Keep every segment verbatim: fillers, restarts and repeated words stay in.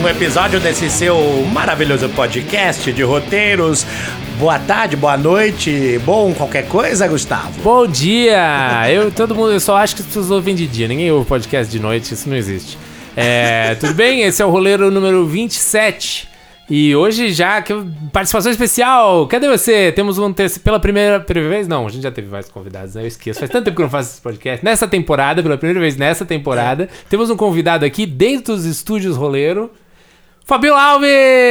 um episódio desse seu maravilhoso podcast de roteiros. Boa tarde, boa noite, bom qualquer coisa, Gustavo? Bom dia! Eu, todo mundo, eu só acho que as pessoas ouvem de dia, ninguém ouve podcast de noite, isso não existe. É, tudo bem? Esse é o Roleiro número vinte e sete. E hoje já, que participação especial, cadê você? Temos um terceiro, pela primeira, primeira vez? Não, a gente já teve vários convidados, né? Eu esqueço, faz tanto tempo que eu não faço esse podcast. Nessa temporada, pela primeira vez nessa temporada, é. temos um convidado aqui dentro dos estúdios Roleiro, Fabiola Alves!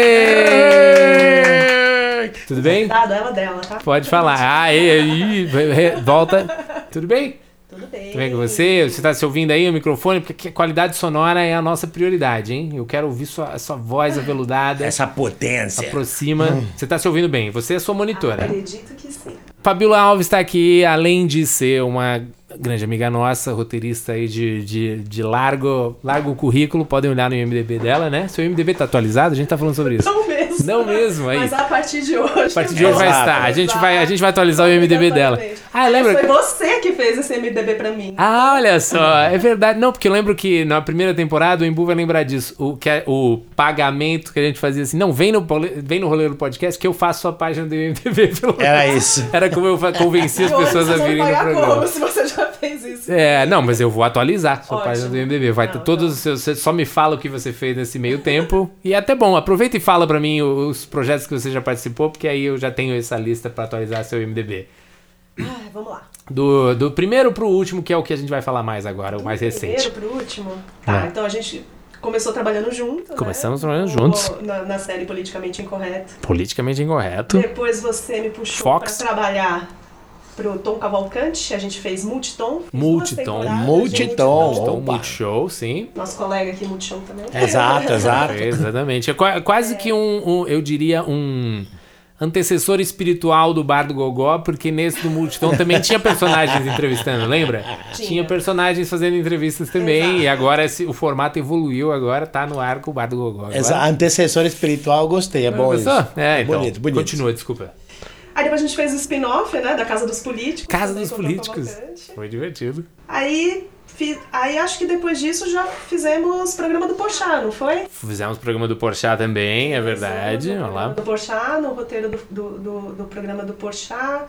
É. Tudo bem? Cuidado, ela dela, tá? Pode falar. Ah, aí, aí, volta. Tudo bem? Tudo bem. Tudo bem com você? Você está se ouvindo aí o microfone? Porque a qualidade sonora é a nossa prioridade, hein? Eu quero ouvir sua, sua voz aveludada. Essa potência. Aproxima. Hum. Você está se ouvindo bem? Você é sua monitora. Acredito que sim. Fabiola Alves está aqui, além de ser uma grande amiga nossa, roteirista aí de, de, de largo, largo currículo. Podem olhar no I M D B dela, né? Seu I M D B tá atualizado? A gente tá falando sobre isso. Não mesmo. Não mesmo, aí. Mas a partir de hoje. A partir de hoje vai estar. A gente vai, a gente vai atualizar o I M D B dela. Ah, lembra? Foi você que fez esse I M D B pra mim. Ah, olha só. É verdade. Não, porque eu lembro que na primeira temporada o Embu vai lembrar disso. O, que é, o pagamento que a gente fazia assim. Não, vem no, vem no Roleiro Podcast que eu faço a página do I M D B. Pelo Era isso. Era como eu convenci as pessoas a virem no programa. Como se você já fez isso. É, não, mas eu vou atualizar a sua Ótimo. página do I M D B. Vai não, ter todos os seus. Você só me fala o que você fez nesse meio tempo. E é até bom. Aproveita e fala pra mim os projetos que você já participou, porque aí eu já tenho essa lista pra atualizar seu I M D B. Ah, vamos lá. Do, do primeiro pro último, que é o que a gente vai falar mais agora, o mais recente. Do primeiro pro último? Tá, é. então a gente começou trabalhando junto, Começamos né? trabalhando juntos. Na, na série Politicamente Incorreto. Politicamente Incorreto. Depois você me puxou Fox. pra trabalhar pro Tom Cavalcante, a gente fez Multitom. Multitom. Multitom. Multitom, Multishow, sim. Nosso colega aqui, Multishow também. Exato, exato. Exatamente. É quase é. que um, um, eu diria, um antecessor espiritual do Bar do Gogó, porque nesse do Multitom também tinha personagens entrevistando, lembra? Tinha. Tinha personagens fazendo entrevistas também. Exato. E agora esse, o formato evoluiu, agora tá no ar com o Bar do Gogó. Agora. Exato. Antecessor espiritual, eu gostei, é bom isso. É, então, bonito, bonito. Continua, desculpa. Aí depois a gente fez o spin-off, né, da Casa dos Políticos. Casa dos Políticos. Foi divertido. Aí, fiz, aí acho que depois disso já fizemos o programa do Porchat, não foi? Fizemos o programa do Porchat também, é verdade. No Olha lá. do Porchat, no roteiro do, do, do, do programa do Porchat.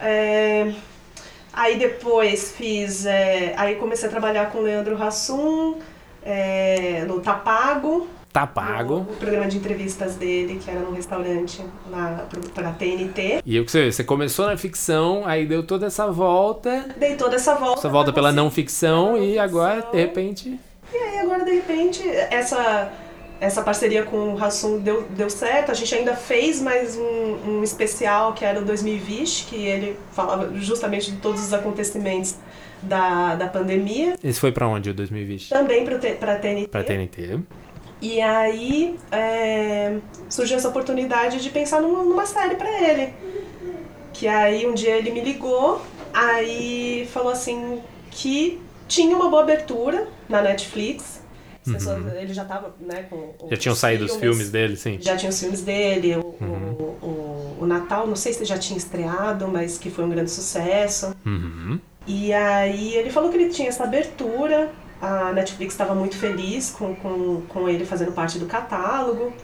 É, aí depois fiz... É, aí comecei a trabalhar com o Leandro Hassum, é, no Tá Pago. Tá Pago. O programa de entrevistas dele, que era num restaurante lá pra T N T. E eu que você, você começou na ficção, aí deu toda essa volta. Dei toda essa volta. Essa volta pela não ficção, não e ficção. agora, de repente... E aí agora, de repente, essa, essa parceria com o Hassum deu, deu certo. A gente ainda fez mais um, um especial, que era o dois mil e vinte, que ele falava justamente de todos os acontecimentos da, da pandemia. Esse foi pra onde, o dois mil e vinte? Também pra, pra T N T. Pra T N T. E aí é, surgiu essa oportunidade de pensar numa, numa série pra ele. Que aí um dia ele me ligou, aí falou assim que tinha uma boa abertura na Netflix. As pessoas, uhum. Ele já tava, né, com já tinham saído os filmes dele, sim. Já tinham os filmes dele, o, uhum. o, o, o Natal, não sei se já tinha estreado, mas que foi um grande sucesso. Uhum. E aí ele falou que ele tinha essa abertura. A Netflix estava muito feliz com, com, com ele fazendo parte do catálogo.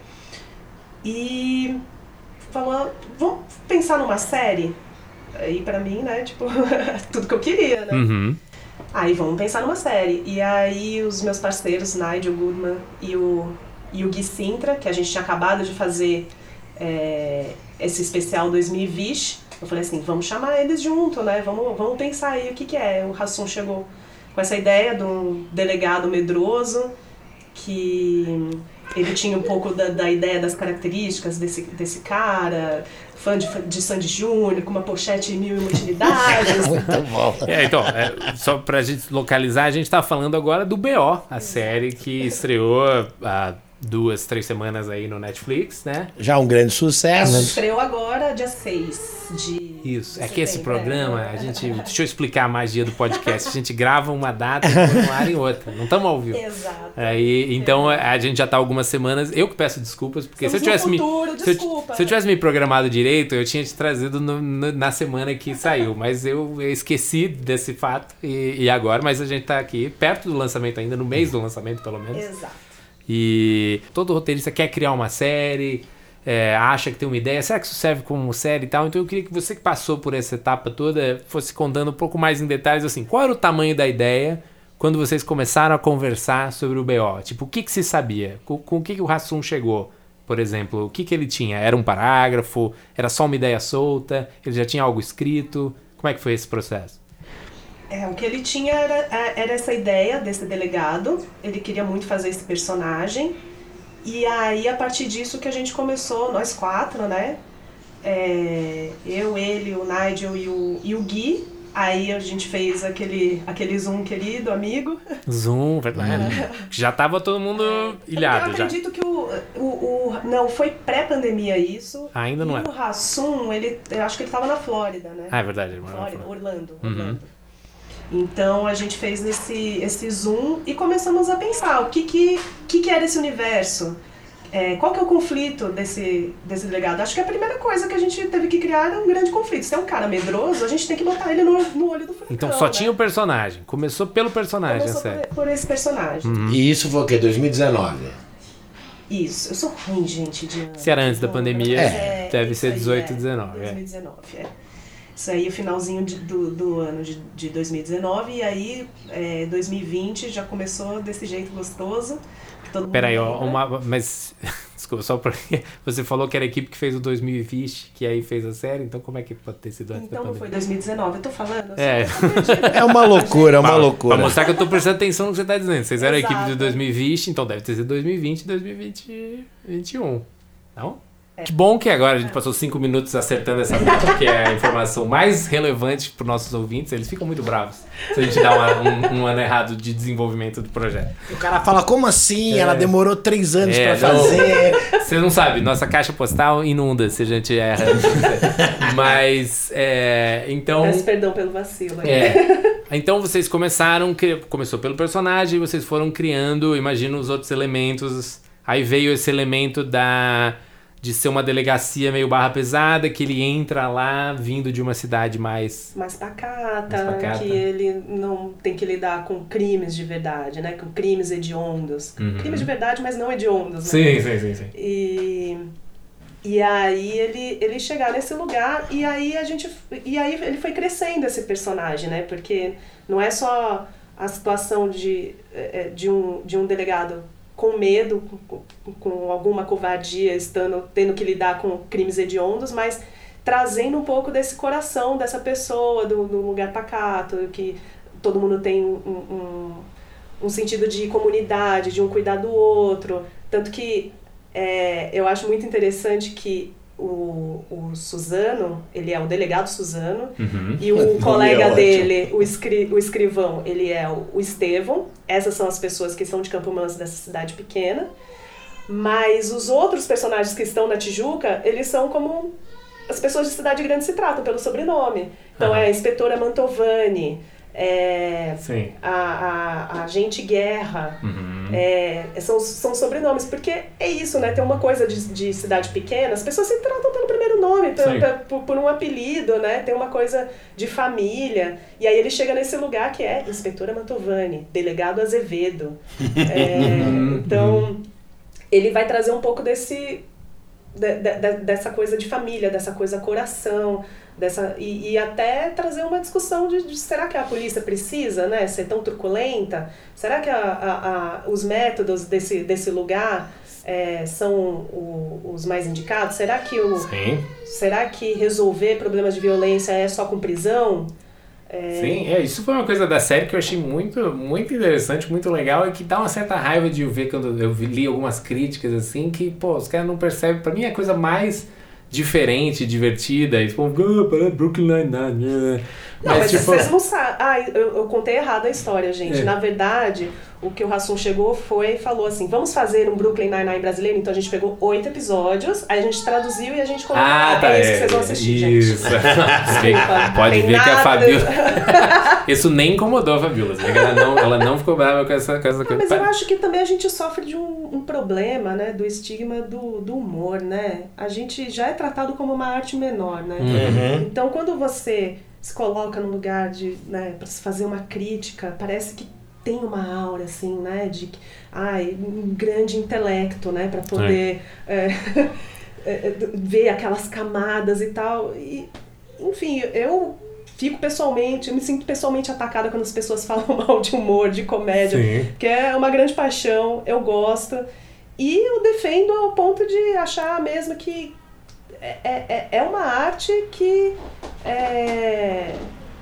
E falou, vamos pensar numa série? Aí pra mim, né, tipo, tudo que eu queria, né? Uhum. Aí vamos pensar numa série. E aí os meus parceiros, Nigel Goodman e o, e o Gui Sintra, que a gente tinha acabado de fazer é, esse especial dois mil e vinte, eu falei assim, vamos chamar eles junto, né? Vamos, vamos pensar aí o que que é. O Hassum chegou com essa ideia de um delegado medroso, que ele tinha um pouco da, da ideia das características desse, desse cara, fã de, de Sandy Júnior, com uma pochete e mil e uma utilidades. Muito bom. É, então, é, só pra gente localizar, a gente tá falando agora do B O, a série que estreou há duas, três semanas aí no Netflix, né? Já um grande sucesso. Estreou agora, dia seis de Isso, de é que esse setembro, programa, é. a gente, deixa eu explicar a magia do podcast, a gente grava uma data e põe no ar em outra, não estamos ao vivo. Exato. Aí, então a gente já tá algumas semanas, eu que peço desculpas, porque se eu, tivesse me, futuro, se, eu, desculpa, se eu tivesse me programado direito, eu tinha te trazido no, no, na semana que saiu, mas eu esqueci desse fato e, e agora, mas a gente tá aqui perto do lançamento ainda, no mês do lançamento pelo menos. Exato. E todo roteirista quer criar uma série, é, acha que tem uma ideia, será que isso serve como série e tal? Então eu queria que você que passou por essa etapa toda fosse contando um pouco mais em detalhes, assim, qual era o tamanho da ideia quando vocês começaram a conversar sobre o B O? Tipo, o que que se sabia? Com, com o que que o Hassum chegou, por exemplo? O que que ele tinha? Era um parágrafo? Era só uma ideia solta? Ele já tinha algo escrito? Como é que foi esse processo? É, o que ele tinha era, era essa ideia desse delegado, ele queria muito fazer esse personagem, e aí a partir disso que a gente começou, nós quatro, né, é, eu, ele, o Nigel e o, e o Gui, aí a gente fez aquele, aquele Zoom querido, amigo. Zoom, verdade. Já tava todo mundo ilhado. Eu acredito já. que o, o, o... Não, foi pré-pandemia isso. Ainda não e é. o Hassum, ele, eu acho que ele tava na Flórida, né? Ah, é verdade. Ele Flórida, Orlando, uhum. Orlando. Então a gente fez esse, esse Zoom e começamos a pensar o que, que, que, que era esse universo, é, qual que é o conflito desse, desse delegado. Acho que a primeira coisa que a gente teve que criar era um grande conflito. Se é um cara medroso, a gente tem que botar ele no, no olho do furacão. Então só né? tinha o personagem, começou pelo personagem. Começou a série. Por, por esse personagem. Uhum. E isso foi o quê? dois mil e dezenove? Isso, eu sou ruim, gente, de ano. Se era antes da pandemia, É, deve ser aí, dezoito, é, dezenove. dois mil e dezenove, é. Isso aí, o finalzinho de, do, do ano de, de dois mil e dezenove, e aí é, dois mil e vinte já começou desse jeito gostoso. Peraí, uma, mas desculpa, só porque você falou que era a equipe que fez o dois mil e vinte, que aí fez a série, então como é que pode ter sido antes então, da pandemia? Então não foi dois mil e dezenove, eu tô falando? É. É uma loucura, é uma pra, loucura. Pra mostrar que eu tô prestando atenção no que você tá dizendo. Vocês eram Exato. a equipe de dois mil e vinte, então deve ter sido dois mil e vinte e dois mil e vinte e um, não? É. Que bom que agora a gente passou cinco minutos acertando essa parte, que é a informação mais relevante para os nossos ouvintes. Eles ficam muito bravos se a gente dá uma, um, um ano errado de desenvolvimento do projeto. O cara fala, como assim? É. Ela demorou três anos É, pra fazer. Você não sabe, nossa caixa postal inunda se a gente erra. Mas, é, então... Peço perdão pelo vacilo. É. Então vocês começaram, começou pelo personagem, vocês foram criando, imagino, os outros elementos. Aí veio esse elemento da... de ser uma delegacia meio barra pesada, que ele entra lá vindo de uma cidade mais... mais pacata, mais pacata. Que ele não tem que lidar com crimes de verdade, né? Com crimes hediondos. Uhum. Crimes de verdade, mas não hediondos, né? Sim, sim, sim, sim. E, e aí ele, ele chegar nesse lugar, e aí a gente... E aí ele foi crescendo, esse personagem, né? Porque não é só a situação de, de, um, de um delegado... com medo, com, com alguma covardia, estando, tendo que lidar com crimes hediondos, mas trazendo um pouco desse coração dessa pessoa, do, do lugar pacato, que todo mundo tem um, um, um sentido de comunidade, de um cuidar do outro. Tanto que é, eu acho muito interessante que o, o Suzano, ele é o delegado Suzano, uhum. e o colega é dele, o, escri, o escrivão, ele é o, o Estevão. Essas são as pessoas que são de Campo Manso, dessa cidade pequena. Mas os outros personagens que estão na Tijuca, eles são como as pessoas de cidade grande se tratam, pelo sobrenome. Então, ah. é a inspetora Mantovani, é a, a, a agente Guerra, uhum. é, são, são sobrenomes, porque é isso, né? Tem uma coisa de, de cidade pequena, as pessoas se tratam pelo primeiro nome, por, por, por um apelido, né? Tem uma coisa de família, e aí ele chega nesse lugar que é inspetora Mantovani, delegado Azevedo. É, então, ele vai trazer um pouco desse... De, de, dessa coisa de família, dessa coisa coração, dessa, e, e até trazer uma discussão de, de será que a polícia precisa, né, ser tão truculenta? Será que a, a, a, os métodos desse, desse lugar é, são o, os mais indicados? Será que, o, Sim. será que resolver problemas de violência é só com prisão? É... Sim, é, isso foi uma coisa da série que eu achei muito, muito interessante, muito legal, e que dá uma certa raiva de ver quando eu li algumas críticas assim, que, pô, os caras não percebem. Pra mim é a coisa mais diferente, divertida, e tipo, oh, Brooklyn Nine-Nine. Não, mas, mas tipo... vocês não sabem. Ah, eu, eu contei errado a história, gente. É. Na verdade, o que o Hassum chegou foi e falou assim, vamos fazer um Brooklyn Nine-Nine brasileiro? Então a gente pegou oito episódios, aí a gente traduziu e a gente colocou. Ah, tá, é isso é, que vocês vão assistir, isso. gente. Desculpa, pode ver que a Fabiola... De... Isso nem incomodou a Fabiola. Ela não, ela não ficou brava com essa, com essa não, coisa. Mas eu acho que também a gente sofre de um, um problema, né? Do estigma do, do humor, né? A gente já é tratado como uma arte menor, né? Uhum. Então quando você se coloca num lugar de, né, para se fazer uma crítica, parece que tem uma aura, assim, né, de ai, um grande intelecto, né, para poder é. É, é, ver aquelas camadas e tal. E, enfim, eu fico pessoalmente, eu me sinto pessoalmente atacada quando as pessoas falam mal de humor, de comédia, Sim. que é uma grande paixão, eu gosto. E eu defendo ao ponto de achar mesmo que é, é, é uma arte que é,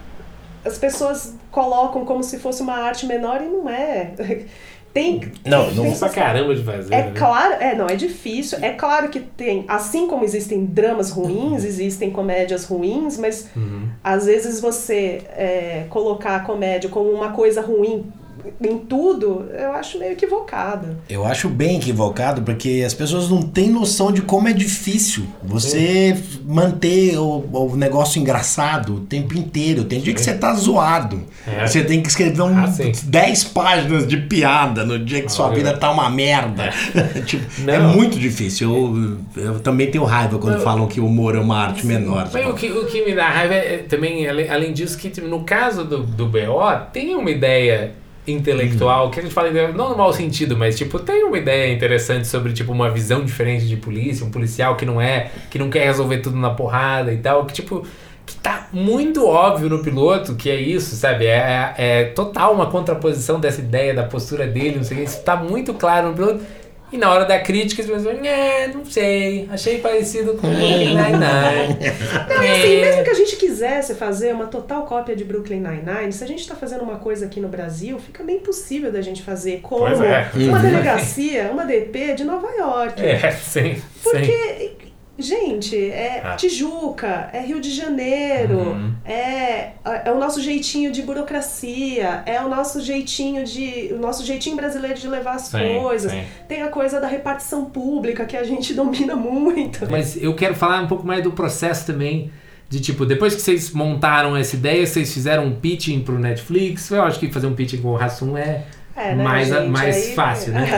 as pessoas colocam como se fosse uma arte menor e não é. Tem, não, tem, não tem pra caramba de fazer. É né? claro, é, não, é difícil. É claro que tem, assim como existem dramas ruins, existem comédias ruins, mas uhum. às vezes você é, colocar a comédia como uma coisa ruim em tudo, eu acho meio equivocado. Eu acho bem equivocado, porque as pessoas não têm noção de como é difícil você Sim. manter o, o negócio engraçado o tempo inteiro. Tem dia que você tá zoado. É. Você tem que escrever um, ah, dez páginas de piada no dia que ah, sua vida tá uma merda. É, tipo, é muito difícil. Eu, eu também tenho raiva quando não. falam que o humor é uma arte menor. Mas o, que, o que me dá raiva é também, além disso, que no caso do, do B O, tem uma ideia intelectual, hum. que a gente fala não no mau sentido, mas tipo, tem uma ideia interessante sobre tipo uma visão diferente de polícia, um policial que não é, que não quer resolver tudo na porrada e tal, que tipo, que tá muito óbvio no piloto que é isso, sabe? É, é total uma contraposição dessa ideia, da postura dele, não sei o que, isso tá muito claro no piloto. E na hora da crítica, as pessoas falam, é, não sei, achei parecido com Brooklyn Nine-Nine. Não, e assim, mesmo que a gente quisesse fazer uma total cópia de Brooklyn Nine-Nine, se a gente tá fazendo uma coisa aqui no Brasil, fica bem possível da gente fazer como é. uma delegacia, uma D P de Nova York. É, sim. Porque... sim. Gente, é ah. Tijuca, é Rio de Janeiro, uhum. é, é o nosso jeitinho de burocracia, é o nosso jeitinho de, o nosso jeitinho brasileiro de levar as sim, coisas. Sim. Tem a coisa da repartição pública que a gente domina muito. Mas eu quero falar um pouco mais do processo também, de tipo, depois que vocês montaram essa ideia, vocês fizeram um pitching pro Netflix. Eu acho que fazer um pitching com o Hassum é... É, né, mais, gente, mais aí... fácil, né?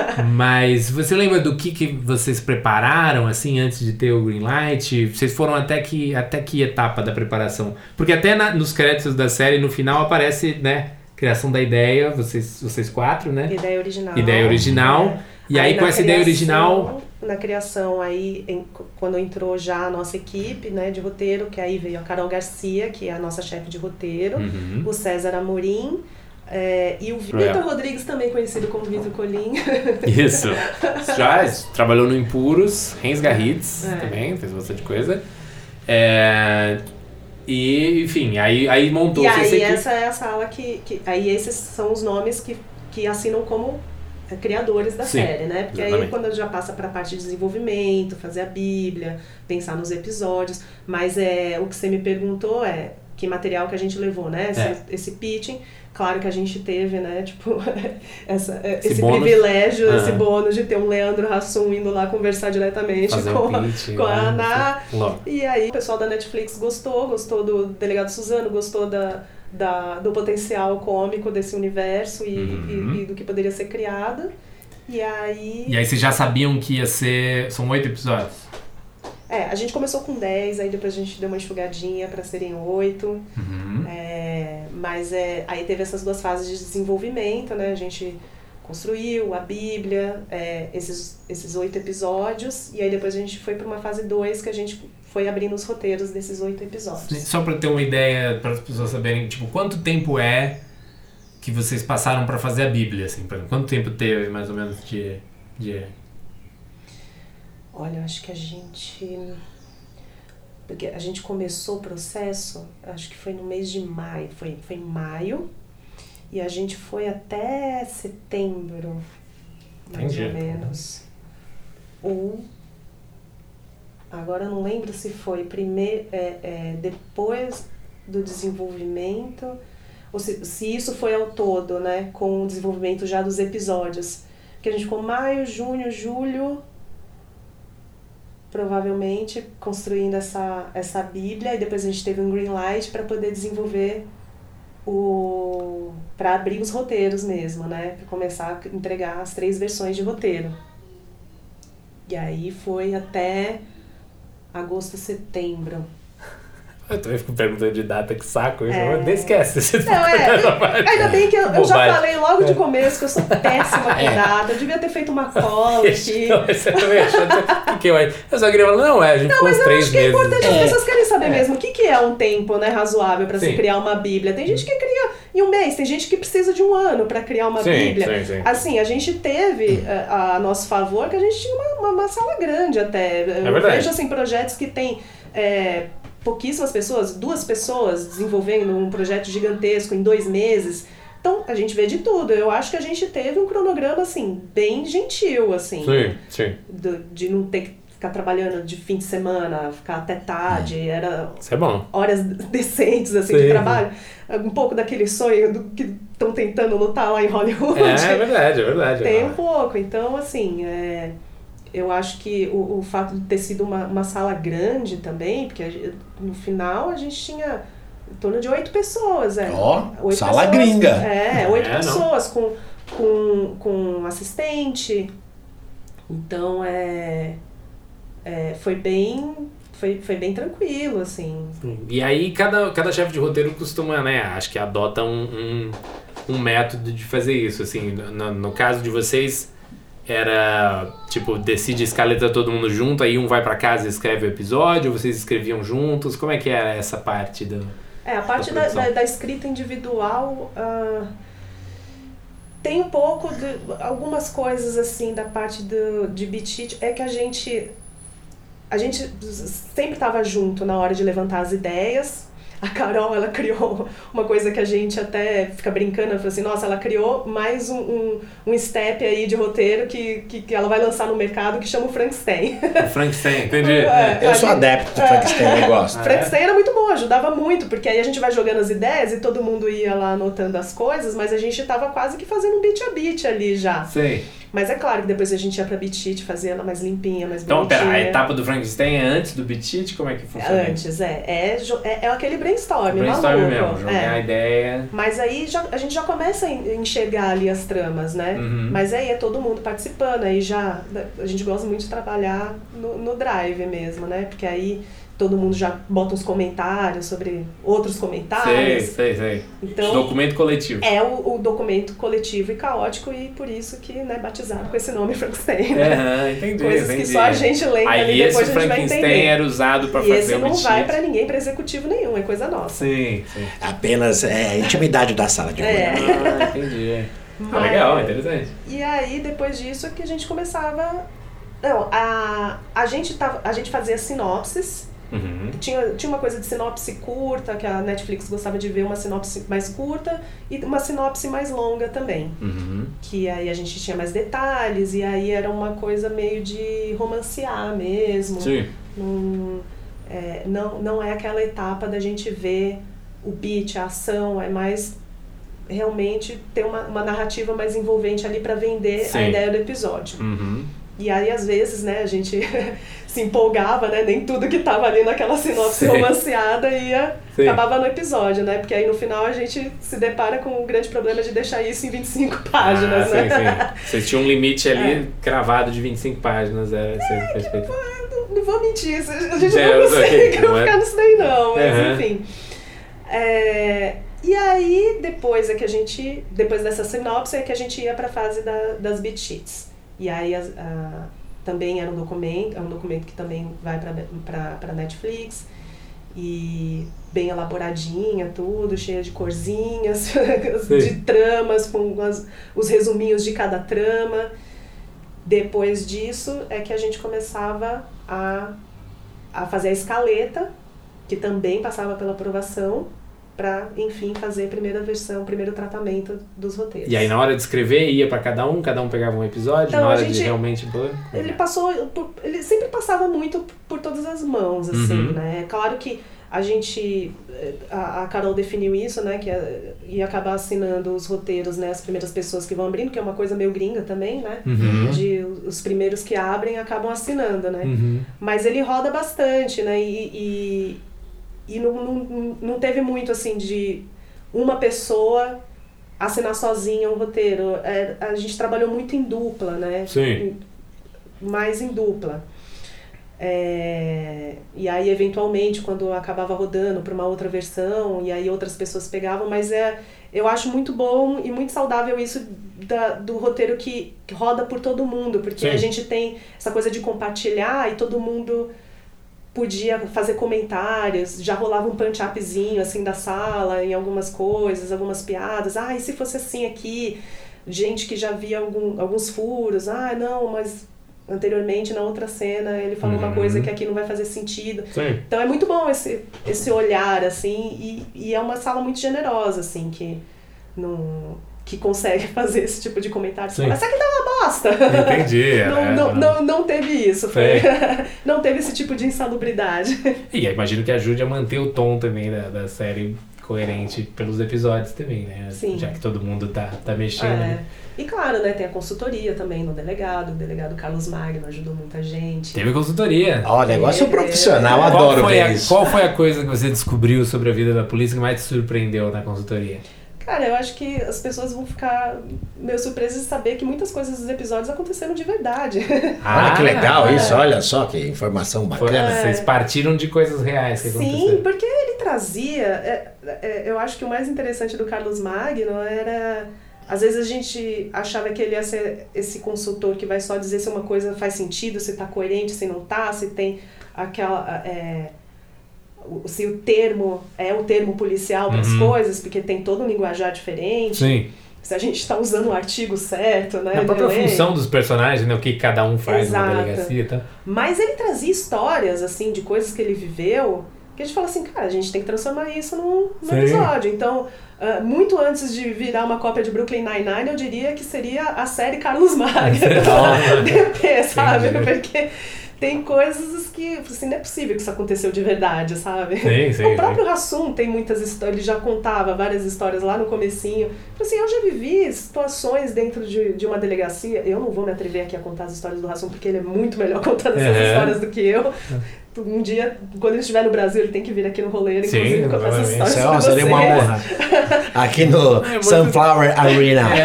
Mas você lembra do que, que vocês prepararam, assim, antes de ter o Greenlight? Vocês foram até que, até que etapa da preparação? Porque até na, nos créditos da série, no final, aparece, né? Criação da ideia, vocês, vocês quatro, né? Ideia original. Ideia original. É. E aí, aí com essa criação, ideia original... Na criação, aí, em, quando entrou já a nossa equipe, né, de roteiro, que aí veio a Carol Garcia, que é a nossa chefe de roteiro, uhum. o César Amorim, É, e o Vitor é. Rodrigues, também conhecido como Vitor Colim. Isso. Já trabalhou no Impuros, Rensga Hits é. também, fez bastante coisa. É, e, enfim, aí, aí montou... E aí essa é a sala que, que... Aí esses são os nomes que, que assinam como criadores da Sim, série, né? Porque exatamente. Aí quando já passa para a parte de desenvolvimento, fazer a Bíblia, pensar nos episódios. Mas é, o que você me perguntou é que material que a gente levou, né? Esse, é. esse pitching... Claro que a gente teve, né, tipo, essa, esse, esse privilégio, uhum. esse bônus de ter um Leandro Hassum indo lá conversar diretamente Fazer com, um pitch, a, com a Ana. E aí o pessoal da Netflix gostou, gostou do Delegado Suzano, gostou da, da, do potencial cômico desse universo e, uhum. e, e do que poderia ser criado. E aí... E aí vocês já sabiam que ia ser... São oito episódios? É, a gente começou com dez, aí depois a gente deu uma enxugadinha para serem oito. Uhum. É, mas é, aí teve essas duas fases de desenvolvimento, né? A gente construiu a Bíblia, é, esses, esses oito episódios, e aí depois a gente foi para uma fase dois, que a gente foi abrindo os roteiros desses oito episódios. Só para ter uma ideia, para as pessoas saberem, tipo, quanto tempo é que vocês passaram para fazer a Bíblia, assim? Quanto tempo teve, mais ou menos, de... de... Olha, eu acho que a gente... Porque a gente começou o processo, acho que foi no mês de maio, foi, foi em maio, e a gente foi até setembro, mais Entendi. ou menos. Ou... Agora eu não lembro se foi primeiro, é, é, depois do desenvolvimento, ou se, se isso foi ao todo, né, com o desenvolvimento já dos episódios. Porque a gente ficou maio, junho, julho... provavelmente construindo essa, essa Bíblia, e depois a gente teve um Greenlight para poder desenvolver o... para abrir os roteiros mesmo, né? Para começar a entregar as três versões de roteiro. E aí foi até agosto, setembro. Eu também fico perguntando de data, que saco. É. Nem esquece. Você Não, é, ainda bem que eu, eu já falei logo de começo que eu sou péssima com É. data. Eu devia ter feito uma cola aqui. Não, você também achou que que eu... eu só queria falar, não, é, a gente Não, ficou mas uns eu três acho que é meses. importante, as É. pessoas querem saber mesmo o que, que é um tempo, né, razoável para se Sim. criar uma Bíblia. Tem gente que cria em um mês, tem gente que precisa de um ano para criar uma Sim, Bíblia. sim, sim. Assim, a gente teve a, a nosso favor que a gente tinha uma, uma, uma sala grande até. Eu verdade. vejo assim, projetos que tem é, pouquíssimas pessoas, duas pessoas desenvolvendo um projeto gigantesco em dois meses. Então, a gente vê de tudo. Eu acho que a gente teve um cronograma, assim, bem gentil, assim. Sim, sim. Do, de não ter que ficar trabalhando de fim de semana, ficar até tarde, era Isso é bom. horas decentes, assim, Sim. de trabalho. Um pouco daquele sonho do que estão tentando lutar lá em Hollywood. É, é verdade, é verdade. Tem é. um pouco. Então, assim, é, eu acho que o, o fato de ter sido uma, uma sala grande também, porque a gente, no final a gente tinha em torno de oito pessoas. É. Ó, Oito sala pessoas, gringa. É, oito É, não. pessoas com, com, com assistente. Então, é, é, foi bem... Foi, foi bem tranquilo, assim. E aí, cada, cada chefe de roteiro costuma, né, acho que adota um, um, um método de fazer isso, assim. No, no caso de vocês, era, tipo, decide a escaleta todo mundo junto, aí um vai pra casa e escreve o episódio, ou vocês escreviam juntos? Como é que era essa parte do... É, a parte Da da, produção. da, da escrita individual ah, tem um pouco de algumas coisas assim da parte do, de Beat It, é que a gente a gente sempre estava junto na hora de levantar as ideias. A Carol, ela criou uma coisa que a gente até fica brincando, ela falou assim, nossa, ela criou mais um, um, um step aí de roteiro que, que, que ela vai lançar no mercado que chama o Frankenstein. Frankenstein, entendi. É. Eu sou adepto do Frankenstein, eu gosto. Ah, é? Frankenstein era muito bom, ajudava muito, porque aí a gente vai jogando as ideias e todo mundo ia lá anotando as coisas, mas a gente tava quase que fazendo um beat a beat ali já. Sei. Mas é claro que depois a gente ia pra Beat It, fazia ela mais limpinha, mais Então, bonitinha. pera, a etapa do Frankenstein é antes do Beat It? Como é que funciona? Antes, é. É, jo- é, é aquele brainstorm, Brainstorm maluco. mesmo, jogar é. a ideia... Mas aí já, a gente já começa a en- enxergar ali as tramas, né? Uhum. Mas aí é todo mundo participando, aí já... A gente gosta muito de trabalhar no, no drive mesmo, né? Porque aí todo mundo já bota uns comentários sobre outros Sei, comentários. sei, sei. Então, Documento coletivo. é o, o documento coletivo e caótico e por isso que, né, batizado com esse nome Frankenstein. Aham, entendi, Coisas entendi. que só a gente lê Aí ali depois esse a gente vai Frankenstein entender. era usado pra E fazer esse o não Beat vai It. pra ninguém, pra executivo nenhum, é coisa nossa. Sim, sim. Apenas é a intimidade da sala de É. roteiro. Ah, entendi. Ah, Mas- legal, interessante. E aí, depois disso, é que a gente começava... Não, a, a, gente, tava, a gente fazia sinopses. Uhum. Tinha, tinha uma coisa de sinopse curta, que a Netflix gostava de ver uma sinopse mais curta, e uma sinopse mais longa também. Uhum. Que aí a gente tinha mais detalhes, e aí era uma coisa meio de romancear mesmo. Sim. Não, é, não, não é aquela etapa da gente ver o beat, a ação, é mais realmente ter uma, uma narrativa mais envolvente ali pra vender Sim. a ideia do episódio. Uhum. E aí, às vezes, né, a gente se empolgava, né, nem tudo que tava ali naquela sinopse Sim. romanceada ia, Sim. acabava no episódio, né, porque aí no final a gente se depara com o grande problema de deixar isso em vinte e cinco páginas, ah, né. Sim, sim. Vocês tinham um limite ali É. cravado de vinte e cinco páginas. É, é, perfeito. Não, não vou mentir, isso- a gente É, não eu sei, consegue não é? ficar nisso daí não, mas Uhum. enfim. É, e aí, depois é que a gente, depois dessa sinopse, é que a gente ia pra fase da, das beat sheets. E aí, as, a, também era um documento, é um documento que também vai pra, pra, pra Netflix, e bem elaboradinha, tudo, cheia de corzinhas, Sim. de tramas, com as, os resuminhos de cada trama. Depois disso é que a gente começava a, a fazer a escaleta, que também passava pela aprovação, para, enfim, fazer a primeira versão, o primeiro tratamento dos roteiros. E aí, na hora de escrever, ia pra cada um, cada um pegava um episódio, Então, na a hora de gente- realmente... pôr? Ele passou, por- ele sempre passava muito por todas as mãos, assim, Uhum. né? Claro que a gente, a, a Carol definiu isso, né, que ia, ia acabar assinando os roteiros, né, as primeiras pessoas que vão abrindo, que é uma coisa meio gringa também, né? Uhum. De os primeiros que abrem acabam assinando, né? Uhum. Mas ele roda bastante, né? E, e, e não, não, não teve muito, assim, de uma pessoa assinar sozinha um roteiro. É, a gente trabalhou muito em dupla, né? Sim. Mais em dupla. É, e aí, eventualmente, quando acabava rodando para uma outra versão, e aí outras pessoas pegavam, mas é, eu acho muito bom e muito saudável isso da, do roteiro que, que roda por todo mundo, porque Sim. a gente tem essa coisa de compartilhar e todo mundo podia fazer comentários, já rolava um punch-upzinho assim da sala em algumas coisas, algumas piadas, ah, e se fosse assim aqui, gente que já via algum, alguns furos, ah, não, mas anteriormente na outra cena ele falou uhum. uma coisa que aqui não vai fazer sentido. Sim. Então é muito bom esse, esse olhar assim, e, e é uma sala muito generosa assim, que não... que consegue fazer esse tipo de comentário. Mas isso aqui tá uma bosta. Entendi. não, é, não, não, não teve isso. Foi... não teve esse tipo de insalubridade. E imagino que ajude a manter o tom também da, da série coerente pelos episódios também, né? Sim. Já que todo mundo tá, tá mexendo. É. Né? E claro, né, tem a consultoria também no delegado. O delegado Carlos Magno ajudou muita gente. Teve consultoria. Ó, oh, negócio é, profissional, é. adoro qual ver a, isso. Qual foi a coisa que você descobriu sobre a vida da polícia que mais te surpreendeu na consultoria? Cara, eu acho que as pessoas vão ficar meio surpresas de saber que muitas coisas dos episódios aconteceram de verdade. Ah, olha que legal é. isso, olha só que informação bacana. É. Vocês partiram de coisas reais que aconteceram. Sim, porque ele trazia... É, é, eu acho que o mais interessante do Carlos Magno era... Às vezes a gente achava que ele ia ser esse consultor que vai só dizer se uma coisa faz sentido, se tá coerente, se não tá, se tem aquela... É, se o termo é o termo policial para as uhum. coisas, porque tem todo um linguajar diferente. Sim. Se a gente está usando o artigo certo, né? A própria função dos personagens, né? O que cada um faz Exato. na delegacia, tá? Mas ele trazia histórias, assim, de coisas que ele viveu, que a gente fala assim, cara, a gente tem que transformar isso num, num episódio. Então, uh, muito antes de virar uma cópia de Brooklyn Nine-Nine, eu diria que seria a série Carlos Magno. D P, sabe? Entendi. Porque... tem coisas que, assim, não é possível que isso aconteceu de verdade, sabe? Sim, sim, o próprio Hassum tem muitas histórias, ele já contava várias histórias lá no comecinho. Assim, eu já vivi situações dentro de, de uma delegacia, eu não vou me atrever aqui a contar as histórias do Hassum, porque ele é muito melhor contando essas é. histórias do que eu. Um dia, quando ele estiver no Brasil, ele tem que vir aqui no Roleiro, inclusive, Sim, contar essas histórias pra vocês. Seria uma honra. Aqui no é, Sunflower muito... Arena.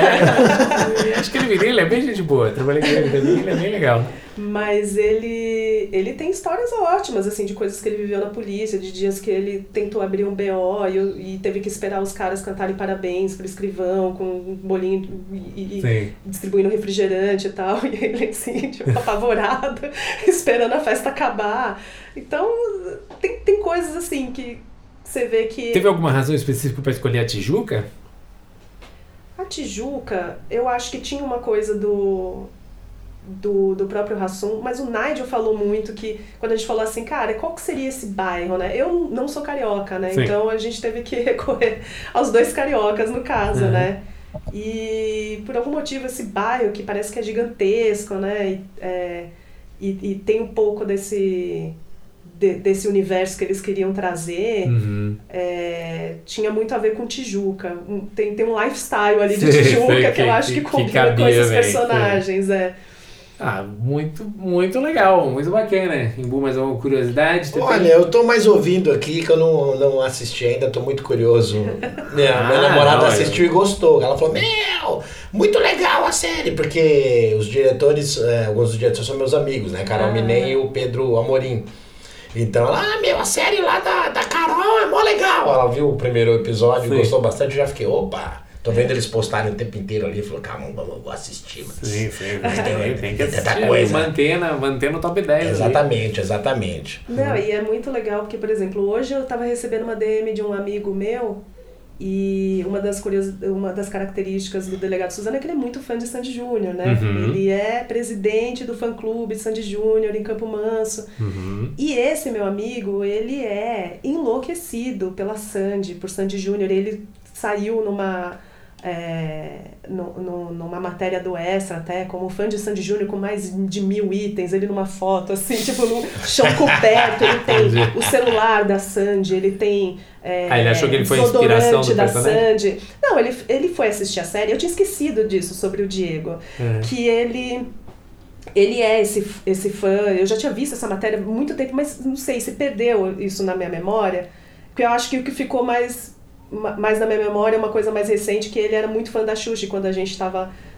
É, acho que ele viria, ele é bem gente boa. Trabalhei com ele também, ele é bem legal. Mas ele, ele tem histórias ótimas, assim, de coisas que ele viveu na polícia, de dias que ele tentou abrir um B O e, e teve que esperar os caras cantarem parabéns pro escrivão, com um bolinho e, e distribuindo refrigerante e tal. E ele, assim, tipo, apavorado, esperando a festa acabar. Então, tem, tem coisas, assim, que você vê que... Teve alguma razão específica para escolher a Tijuca? A Tijuca, eu acho que tinha uma coisa do... Do, do próprio Hassum, mas o Nigel falou muito que, quando a gente falou assim, cara, qual que seria esse bairro, né? Eu não sou carioca, né? Sim. Então a gente teve que recorrer aos dois cariocas no caso, uhum. né? E por algum motivo esse bairro, que parece que é gigantesco, né? E, é, e, e tem um pouco desse... De, desse universo que eles queriam trazer, uhum. é, tinha muito a ver com Tijuca. Um, tem, tem um lifestyle ali de Tijuca sei, que, que eu acho que, que combina com esses personagens. É. Ah, muito, muito legal, muito bacana. Embu, mais uma curiosidade? Olha, tem... eu tô mais ouvindo aqui, que eu não, não assisti ainda, tô muito curioso. Minha, ah, minha namorada não, assistiu eu... e gostou. Ela falou, meu, muito legal a série, porque os diretores, é, alguns dos diretores são meus amigos, né? Carol ah. Minem e o Pedro Amorim. Então ela, ah, meu, a série lá da, da Carol é mó legal. Ela viu o primeiro episódio e gostou bastante, já fiquei, opa... Tô vendo eles postarem o tempo inteiro ali, falou, caramba, eu vou assistir. Mas sim, sim, tem, tem que assistir, coisa. Mantendo, mantendo o top dez. Exatamente, ali. exatamente. Não, e é muito legal, porque, por exemplo, hoje eu tava recebendo uma D M de um amigo meu, e uma das, curios... uma das características do delegado Suzano é que ele é muito fã de Sandy Júnior, né? Uhum. Ele é presidente do fã-clube de Sandy Júnior em Campo Manso. Uhum. E esse meu amigo, ele é enlouquecido pela Sandy, por Sandy Júnior. Ele saiu numa... É, no, no, numa matéria do Extra até, como fã de Sandy Júnior com mais de mil itens, ele numa foto assim, tipo no chão coberto, ele tem o celular da Sandy, ele tem é, ah, ele achou que ele foi a inspiração do da personagem? Sandy. Não, ele, ele foi assistir a série, eu tinha esquecido disso sobre o Diego, uhum. que ele ele é esse, esse fã, eu já tinha visto essa matéria há muito tempo, mas não sei, se perdeu isso na minha memória, porque eu acho que o que ficou mais mais na minha memória é uma coisa mais recente, que ele era muito fã da Xuxa, quando a gente estava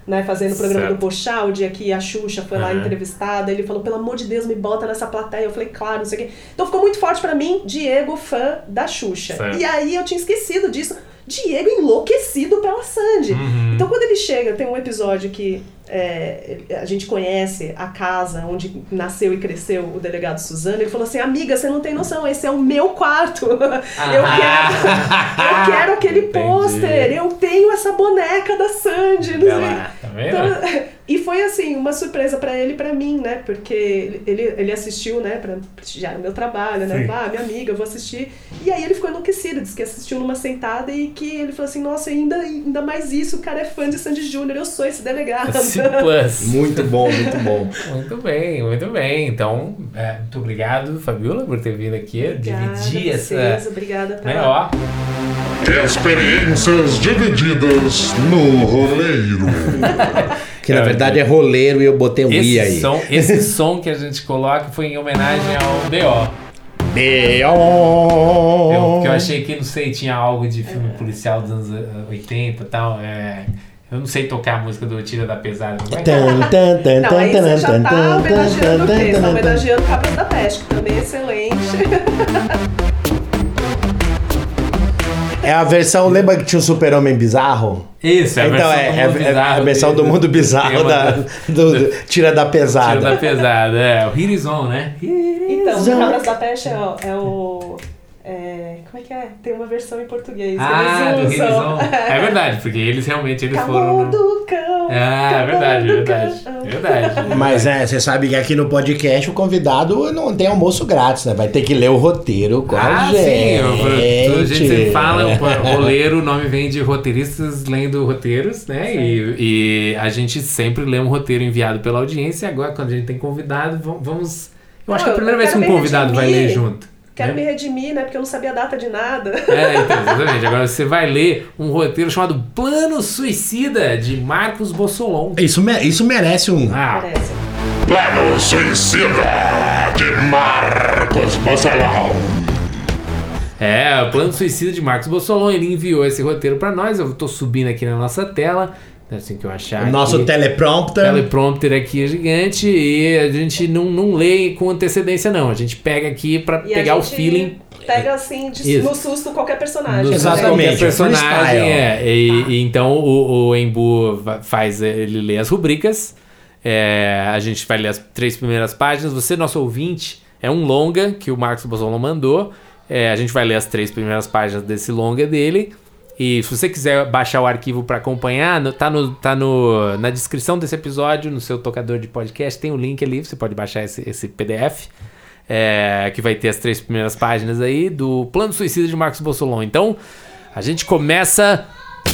né, fazendo o programa Certo. do Pochá, o dia que a Xuxa foi Uhum. lá entrevistada, ele falou, pelo amor de Deus, me bota nessa plateia. Eu falei, claro, não sei o quê. Então ficou muito forte pra mim, Diego, fã da Xuxa. Certo. E aí eu tinha esquecido disso. Diego enlouquecido pela Sandy. Uhum. Então quando ele chega, tem um episódio que é, a gente conhece a casa onde nasceu e cresceu o delegado Suzano. Ele falou assim, amiga, você não tem noção, esse é o meu quarto. Ah. Eu quero, eu quero aquele Entendi. pôster, eu tenho essa boneca da Sandy. Não Olha sei. lá, tá vendo? Então, e foi assim, uma surpresa pra ele e pra mim, né? Porque ele, ele assistiu, né, pra prestigiar o meu trabalho, né? Sim. Ah, minha amiga, eu vou assistir. E aí ele ficou enlouquecido, disse que assistiu numa sentada e que ele falou assim, nossa, ainda, ainda mais isso, o cara é fã de Sandy Júnior, eu sou esse delegado. C Plus. Muito bom, muito bom. Muito bem, muito bem. Então, é, muito obrigado, Fabiola, por ter vindo aqui Obrigada dividir a essa. vocês, obrigada Né, pela... ó. Experiências divididas no roleiro. Que na verdade é roleiro e eu botei um i aí. Esse som, esse som que a gente coloca foi em homenagem ao B O. B Eu, O que eu achei que, não sei, tinha algo de filme policial dos anos oitenta e tal. É, eu não sei tocar a música do Tira da Pesada. Mas... Tan, tan, tan, Não, tan, aí você já tan, tá tan, homenageando o tan, quê? Você tan, tá tan, homenageando Cabras da Peste, que também é excelente. É a versão, lembra que tinha o Super-Homem Bizarro? Isso, é a Então versão é, do é, mundo é bizarro a versão dele, do mundo bizarro tema da, do- do, do Tira da Pesada. Tira da Pesada, é. O Hirizon, né? Então, o Zão. Cabras da Peste é o... É o é, como é que é? Tem uma versão em português. Ah, do eles usam. Hirizon. É verdade, porque eles realmente eles Camão foram... do cão. Ah, é camão verdade, do verdade. cão. Verdade. Mas é, você sabe que aqui no podcast o convidado não tem almoço grátis, né? Vai ter que ler o roteiro com Ah, a sim. gente. eu- A gente sempre fala, o roleiro, o nome vem de roteiristas lendo roteiros, né? E, e a gente sempre lê um roteiro enviado pela audiência. Agora, quando a gente tem convidado, vamos... vamos- eu acho Não, que é a primeira eu vez que um quero me convidado vai ler redimir. junto. Quero né? me redimir, né? Porque eu não sabia a data de nada. É, então, exatamente. Agora você vai ler um roteiro chamado Plano Suicida, de Marcos Bossolon. Isso, me- isso merece um. Ah, Parece. Plano Suicida de Marcos Bossolon. é, o Plano Suicida de Marcos Bossolon. Ele enviou esse roteiro pra nós. Eu tô subindo aqui na nossa tela. Assim que eu achar O nosso aqui. teleprompter. teleprompter aqui é gigante e a gente não, não lê com antecedência, não. A gente pega aqui pra E a pegar o gente feeling. Pega assim, de, Isso. no susto, qualquer personagem. No Exatamente, qualquer personagem. freestyle. É, e, e então o, o Embu va- faz, ele lê as rubricas. É, a gente vai ler as três primeiras páginas. Você, nosso ouvinte, é um longa que o Marcos Bossolon mandou. É, a gente vai ler as três primeiras páginas desse longa dele. E se você quiser baixar o arquivo para acompanhar, no, tá, no, tá no, na descrição desse episódio, no seu tocador de podcast, tem um link ali, você pode baixar esse, esse P D F, é, que vai ter as três primeiras páginas aí do Plano Suicida de Marcos Bossolon. Então, a gente começa...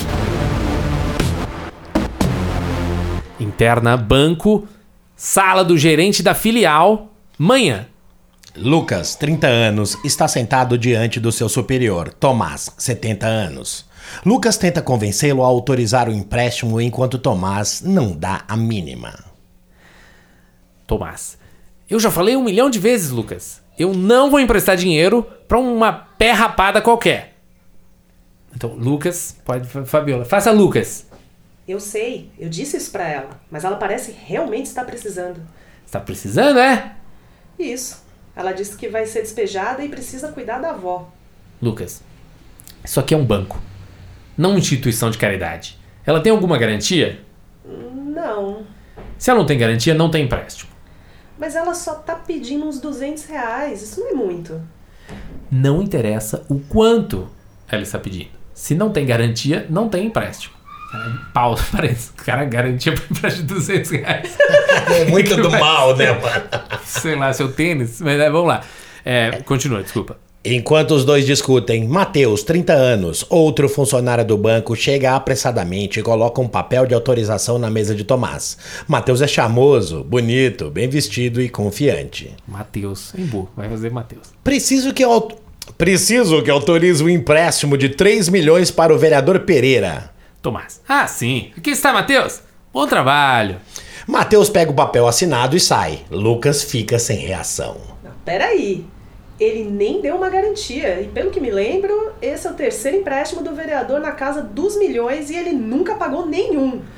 Interna banco, sala do gerente da filial, manhã. Lucas, trinta anos, está sentado diante do seu superior, Tomás, setenta anos. Lucas tenta convencê-lo a autorizar o empréstimo enquanto Tomás não dá a mínima. Tomás, eu já falei um milhão de vezes, Lucas. Eu não vou emprestar dinheiro pra uma pé rapada qualquer. Então, Lucas, pode, Fabiola, faça Lucas. Eu sei, eu disse isso pra ela, mas ela parece realmente estar precisando. Você tá precisando, é? Isso. Ela disse que vai ser despejada e precisa cuidar da avó. Lucas, isso aqui é um banco, não uma instituição de caridade. Ela tem alguma garantia? Não. Se ela não tem garantia, não tem empréstimo. Mas ela só tá pedindo uns duzentos reais. Isso não é muito. Não interessa o quanto ela está pedindo. Se não tem garantia, não tem empréstimo. Caralho, pau, parece. Cara, garantia para empréstimo de duzentos reais. Muito do mal, né, mano? Sei lá, seu tênis. Mas é, vamos lá. É, continua, desculpa. Enquanto os dois discutem, Matheus, trinta anos, outro funcionário do banco, chega apressadamente e coloca um papel de autorização na mesa de Tomás. Matheus é charmoso, bonito, bem vestido e confiante. Matheus. Embu, vai fazer Matheus. Preciso que, au- Preciso que autorize um empréstimo de três milhões para o vereador Pereira. Tomás. Ah, sim. Aqui está, Matheus. Bom trabalho. Matheus pega o papel assinado e sai. Lucas fica sem reação. Não, peraí. Ele nem deu uma garantia. E pelo que me lembro, esse é o terceiro empréstimo do vereador na casa dos milhões e ele nunca pagou nenhum.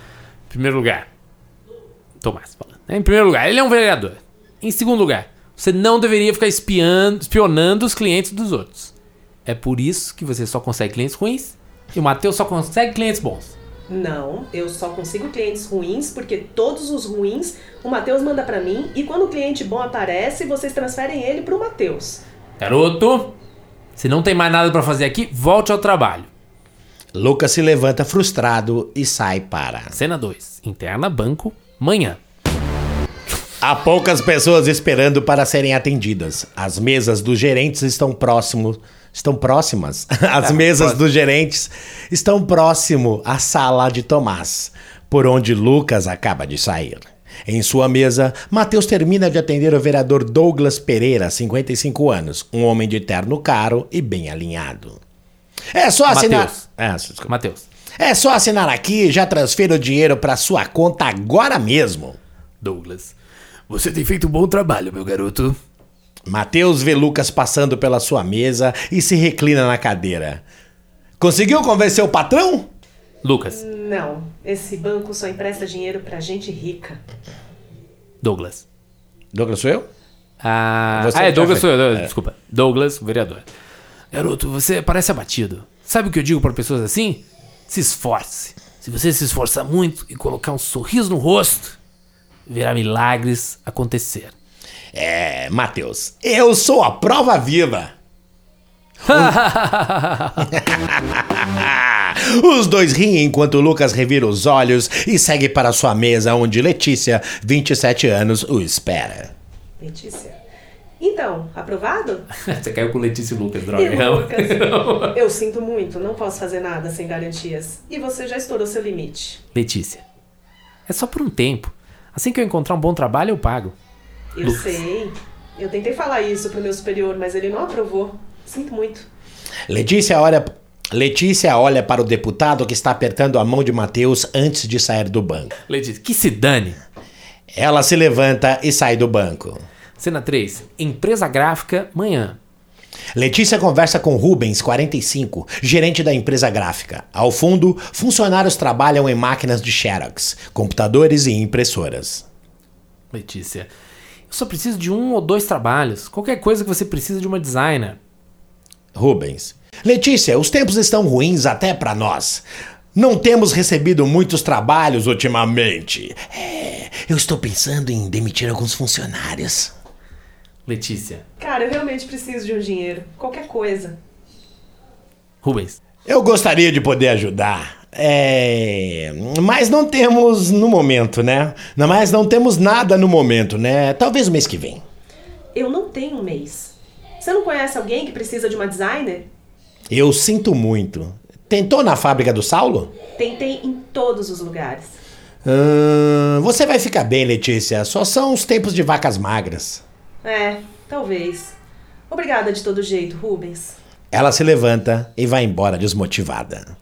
primeiro lugar, Tomás falando. Em primeiro lugar, ele é um vereador. Em segundo lugar, você não deveria ficar espiando, espionando os clientes dos outros. É por isso que você só consegue clientes ruins e o Matheus só consegue clientes bons. Não, eu só consigo clientes ruins porque todos os ruins o Matheus manda pra mim e quando o cliente bom aparece, vocês transferem ele pro Matheus. Garoto, se não tem mais nada pra fazer aqui, volte ao trabalho. Lucas se levanta frustrado e sai para... Cena dois. Interna banco, manhã. Há poucas pessoas esperando para serem atendidas. As mesas dos gerentes estão próximos... Estão próximas. As mesas dos gerentes estão próximo à sala de Tomás, por onde Lucas acaba de sair. Em sua mesa, Matheus termina de atender o vereador Douglas Pereira, cinquenta e cinco anos, um homem de terno caro e bem alinhado. É só assinar... Matheus. É, desculpa. Matheus. É só assinar aqui e já transfiro o dinheiro para sua conta agora mesmo. Douglas, você tem feito um bom trabalho, meu garoto. Matheus vê Lucas passando pela sua mesa e se reclina na cadeira. Conseguiu convencer o patrão? Lucas. Não, esse banco só empresta dinheiro pra gente rica. Douglas. Douglas sou eu? Ah, Você ah é, Douglas já sou eu. foi. Desculpa. Douglas, vereador. Garoto, você parece abatido. Sabe o que eu digo para pessoas assim? Se esforce. Se você se esforçar muito e colocar um sorriso no rosto, verá milagres acontecer. É, Matheus, eu sou a prova viva. Os dois riem enquanto Lucas revira os olhos e segue para sua mesa onde Letícia, vinte e sete anos, o espera. Letícia? Então, aprovado? Você caiu com Letícia e Lucas, E droga. Lucas, eu sinto muito, não posso fazer nada sem garantias. E você já estourou seu limite. Letícia, é só por um tempo. Assim que eu encontrar um bom trabalho, eu pago. Eu Lucas. sei. Eu tentei falar isso pro meu superior, mas ele não aprovou. Sinto muito. Letícia olha, Letícia olha para o deputado que está apertando a mão de Matheus antes de sair do banco. Letícia, que se dane. Ela se levanta e sai do banco. Cena três. Empresa gráfica, manhã. Letícia conversa com Rubens, quarenta e cinco, gerente da empresa gráfica. Ao fundo, funcionários trabalham em máquinas de Xerox, computadores e impressoras. Letícia, eu só preciso de um ou dois trabalhos. Qualquer coisa que você precisa de uma designer. Rubens. Letícia, os tempos estão ruins até para nós. Não temos recebido muitos trabalhos ultimamente. É, eu estou pensando em demitir alguns funcionários. Letícia. Cara, eu realmente preciso de um dinheiro. Qualquer coisa. Rubens. Eu gostaria de poder ajudar. É... Mas não temos no momento, né? Não, mas não temos nada no momento, né? Talvez o mês que vem. Eu não tenho um mês. Você não conhece alguém que precisa de uma designer? Eu sinto muito. Tentou na fábrica do Saulo? Tentei em todos os lugares. Hum, você vai ficar bem, Letícia. Só são os tempos de vacas magras. É, talvez. Obrigada de todo jeito, Rubens. Ela se levanta e vai embora desmotivada.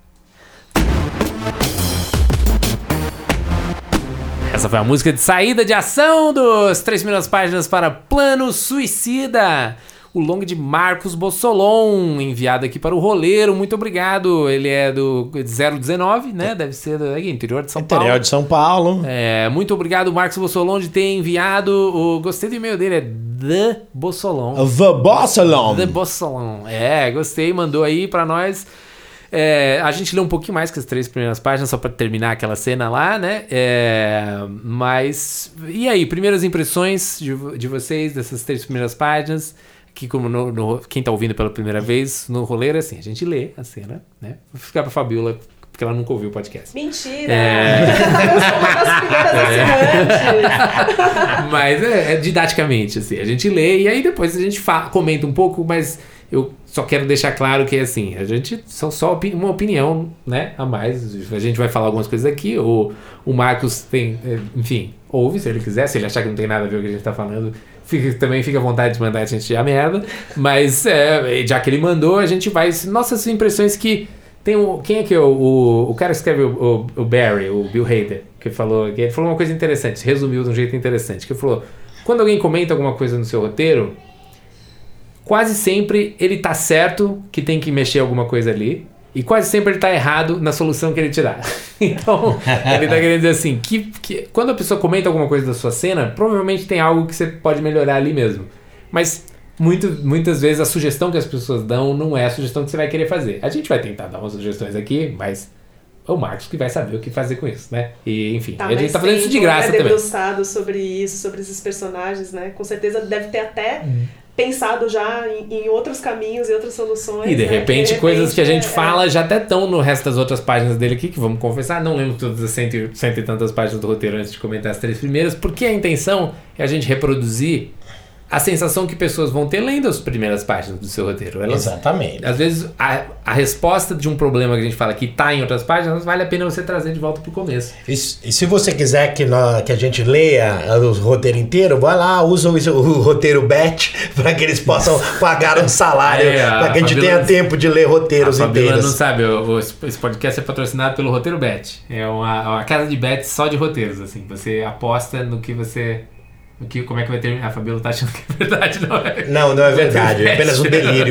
Essa foi a música de saída de ação dos três primeiras páginas para Plano Suicida. O longa de Marcos Bossolon, enviado aqui para o Roleiro. Muito obrigado. Ele é do zero dezenove, né? Deve ser do interior de São Paulo. Interior de São Paulo. É, muito obrigado, Marcos Bossolon, de ter enviado o... Gostei do e-mail dele, é The Bossolon. The Bossolon. The Bossolon. É, gostei, mandou aí pra nós. É, a gente lê um pouquinho mais que as três primeiras páginas, só pra terminar aquela cena lá, né? É, mas... E aí, primeiras impressões de, de vocês dessas três primeiras páginas? Que como no, no, quem tá ouvindo pela primeira vez no Roleiro, assim, a gente lê a cena, né? Vou ficar pra Fabiola, porque ela nunca ouviu o podcast. Mentira! É. Eu sou uma das primeiras assinantes. Mas é, é didaticamente, assim, a gente lê e aí depois a gente fala, comenta um pouco, mas eu só quero deixar claro que, assim, a gente só, só opi- uma opinião, né, a mais. A gente vai falar algumas coisas aqui, ou o Marcos tem, enfim, ouve se ele quiser, se ele achar que não tem nada a ver com o que a gente tá falando. Fica, também fica à vontade de mandar a gente a merda. Mas, é, já que ele mandou, a gente vai... Nossas impressões que... Tem o, quem é que é o, o... O cara que escreve o, o, o Barry, o Bill Hader, que falou... Que ele falou uma coisa interessante, resumiu de um jeito interessante. Que ele falou... Quando alguém comenta alguma coisa no seu roteiro, quase sempre ele tá certo que tem que mexer alguma coisa ali. E quase sempre ele tá errado na solução que ele te dá. Então, ele tá querendo dizer assim, que, que quando a pessoa comenta alguma coisa da sua cena, provavelmente tem algo que você pode melhorar ali mesmo. Mas muito, muitas vezes a sugestão que as pessoas dão não é a sugestão que você vai querer fazer. A gente vai tentar dar umas sugestões aqui, mas é o Marcos que vai saber o que fazer com isso, né? E, enfim, tá, a gente tá fazendo isso de graça é também. debruçado sobre isso, sobre esses personagens, né? Com certeza deve ter até... Hum. pensado já em, em outros caminhos e outras soluções. E de, né? repente, de repente coisas que a gente é, fala é... já até estão no resto das outras páginas dele aqui, que vamos confessar, não lembro todas as cento, cento e tantas páginas do roteiro antes de comentar as três primeiras, porque a intenção é a gente reproduzir a sensação que pessoas vão ter lendo as primeiras páginas do seu roteiro. Elas, Exatamente. Às vezes, a, a resposta de um problema que a gente fala que está em outras páginas, vale a pena você trazer de volta para o começo. E, e se você quiser que, nós, que a gente leia o roteiro inteiro, vai lá, usa o, o roteiro B E T para que eles possam pagar um salário, é, para que a gente Fabíola, tenha tempo de ler roteiros a Fabíola inteiros. Não sabe, o, o, esse podcast é patrocinado pelo Roteiro B E T. É uma, uma casa de B E T só de roteiros, assim. Você aposta no que você... Que, como é que vai ter... A Fabíola tá achando que é verdade, não é? Não, não é verdade. É apenas um delírio.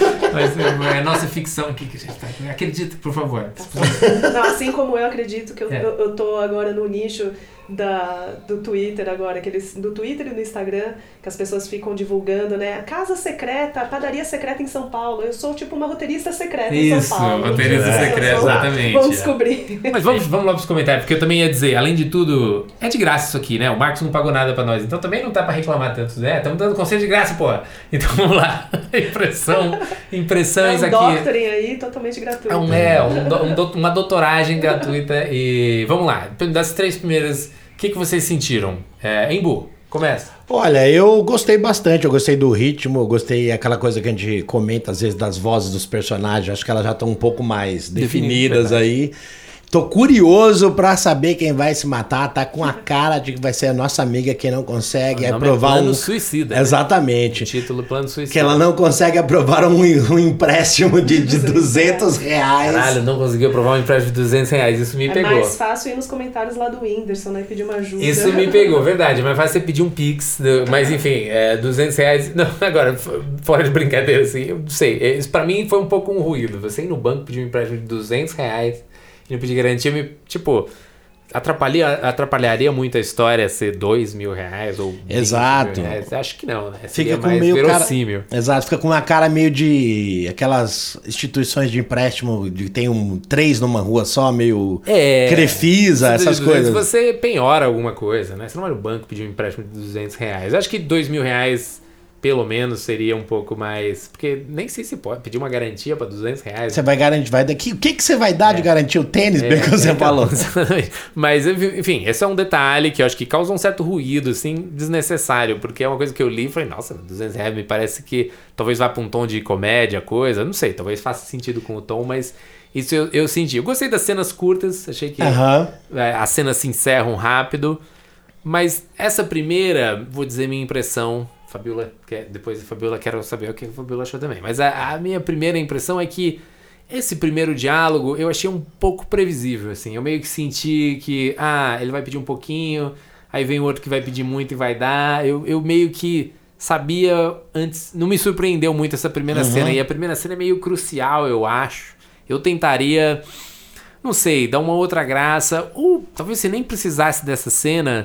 Mas é a nossa ficção aqui que a gente tá... Acredita, por favor. Não, assim como eu acredito que eu, é. eu, eu tô agora no nicho da, do Twitter agora, que eles, do Twitter e do Instagram, que as pessoas ficam divulgando, né? A casa secreta, a padaria secreta em São Paulo. Eu sou tipo uma roteirista secreta Isso, em São Paulo. Isso, roteirista é. secreta, exatamente. Vamos descobrir. Mas vamos, vamos lá pros comentários, porque eu também ia dizer, além de tudo, é de graça isso aqui, né? O Marcos não pagou nada pra nós, então também não tá pra reclamar tanto, né? Estamos dando conselho de graça, pô. Então vamos lá. Impressão, impressões é um aqui. doctoring aí, totalmente gratuito. É, um, é um, um do, uma doutoragem gratuita. E vamos lá, das três primeiras, o que, que vocês sentiram? É, Embu, começa. Olha, eu gostei bastante, eu gostei do ritmo, eu gostei aquela coisa que a gente comenta às vezes das vozes dos personagens, acho que elas já estão um pouco mais definidas aí. Tô curioso pra saber quem vai se matar, tá com a cara de que vai ser a nossa amiga que não consegue o aprovar é plano um... suicida. Exatamente. Né? O título Plano Suicida. Que ela não consegue aprovar um, um empréstimo de, de duzentos reais. Caralho, não conseguiu aprovar um empréstimo de duzentos reais, isso me é pegou. É mais fácil ir nos comentários lá do Whindersson, né, pedir uma ajuda. Isso me pegou, verdade, mas fácil você pedir um Pix, mas enfim, é, duzentos reais, não, agora, fora de brincadeira, assim, eu não sei, isso pra mim foi um pouco um ruído, você ir no banco pedir um empréstimo de duzentos reais... E não pedir garantia, me, tipo, atrapalharia, atrapalharia muito a história ser dois mil reais ou Exato. Mil reais. Acho que não, né? Fica Seria com mais meio verossímil. Cara, exato, fica com uma cara meio de aquelas instituições de empréstimo de tem um três numa rua só, meio é, Crefisa, essas coisas. Você penhora alguma coisa, né? Você não vai no banco pedir um empréstimo de duzentos reais. Acho que dois mil reais... Pelo menos seria um pouco mais... Porque nem sei se pode pedir uma garantia para duzentos reais. Você vai garantir, vai daqui. O que, que você vai dar é. de garantia? O tênis, é, bem que você então, falou. Mas, enfim, esse é um detalhe que eu acho que causa um certo ruído, assim, desnecessário. Porque é uma coisa que eu li e falei, nossa, duzentos reais me parece que talvez vá para um tom de comédia, coisa. Não sei, talvez faça sentido com o tom, mas... Isso eu, eu senti. Eu gostei das cenas curtas, achei que uhum. as cenas se encerram rápido. Mas essa primeira, vou dizer minha impressão... Fabíola, depois a Fabíola quero saber o que a Fabíola achou também. Mas a, a minha primeira impressão é que esse primeiro diálogo eu achei um pouco previsível, assim. Eu meio que senti que, ah, ele vai pedir um pouquinho, aí vem o outro que vai pedir muito e vai dar. Eu, eu meio que sabia antes, não me surpreendeu muito essa primeira uhum. cena. E a primeira cena é meio crucial, eu acho. Eu tentaria, não sei, dar uma outra graça. Ou talvez você nem precisasse dessa cena...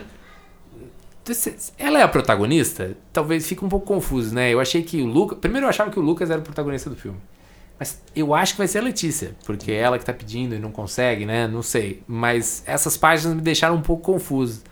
Ela é a protagonista? Talvez fique um pouco confuso, né? Eu achei que o Lucas... Primeiro eu achava que o Lucas era o protagonista do filme. Mas eu acho que vai ser a Letícia. Porque é ela que tá pedindo e não consegue, né? Não sei. Mas essas páginas me deixaram um pouco confuso.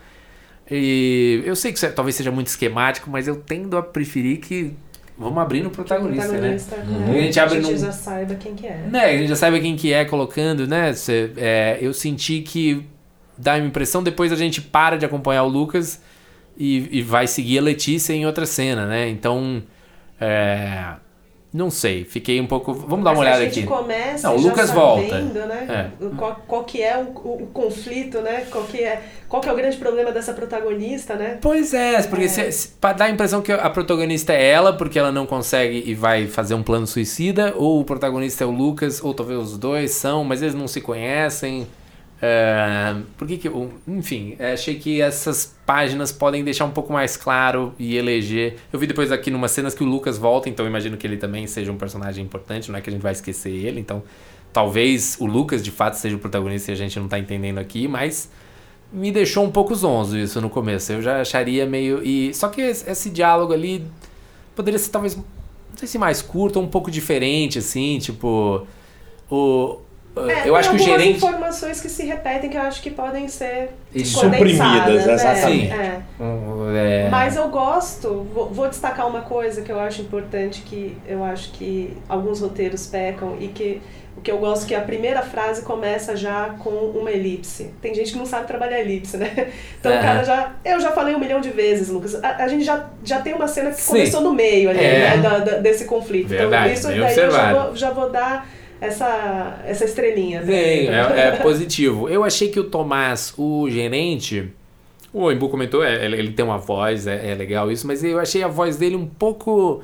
E eu sei que isso é, talvez seja muito esquemático, mas eu tendo a preferir que... Vamos abrir no protagonista, protagonista né? Uhum. A gente, abre a gente num... já saiba quem que é. Né? A gente já saiba quem que é colocando, né? Cê, é, eu senti que dá uma impressão, depois a gente para de acompanhar o Lucas... E, e vai seguir a Letícia em outra cena, né? Então, é, não sei, fiquei um pouco... Vamos dar uma olhada aqui. A gente começa não, o já Lucas sabendo, volta. né? É. Qual, qual que é o, o, o conflito, né? Qual que é, qual que é o grande problema dessa protagonista, né? Pois é, porque é. Se, se, para dar a impressão que a protagonista é ela, porque ela não consegue e vai fazer um plano suicida, ou o protagonista é o Lucas, ou talvez os dois são, mas eles não se conhecem... Uh, por que que eu, enfim, achei que essas páginas podem deixar um pouco mais claro e eleger. Eu vi depois aqui numas cenas que o Lucas volta, então eu imagino que ele também seja um personagem importante, não é que a gente vai esquecer ele, então talvez o Lucas de fato seja o protagonista e a gente não tá entendendo aqui, mas me deixou um pouco zonzo isso no começo. Eu já acharia meio... E, só que esse, esse diálogo ali poderia ser talvez, não sei se mais curto ou um pouco diferente, assim, tipo... O, é, eu acho que o gerente... Tem informações que se repetem que eu acho que podem ser suprimidas, né? exatamente. É. É. Mas eu gosto, vou, vou destacar uma coisa que eu acho importante, que eu acho que alguns roteiros pecam, e que o que eu gosto é que a primeira frase começa já com uma elipse. Tem gente que não sabe trabalhar elipse, né? Então é. o cara já... Eu já falei um milhão de vezes, Lucas. A, a gente já, já tem uma cena que Sim. começou no meio ali, é. né, da, da, desse conflito. Verdade, então isso daí eu já vou, já vou dar... Essa, essa estrelinha. Sim, é, é positivo. Eu achei que o Tomás, o gerente, o Embu comentou, é, ele tem uma voz, é, é legal isso, mas eu achei a voz dele um pouco...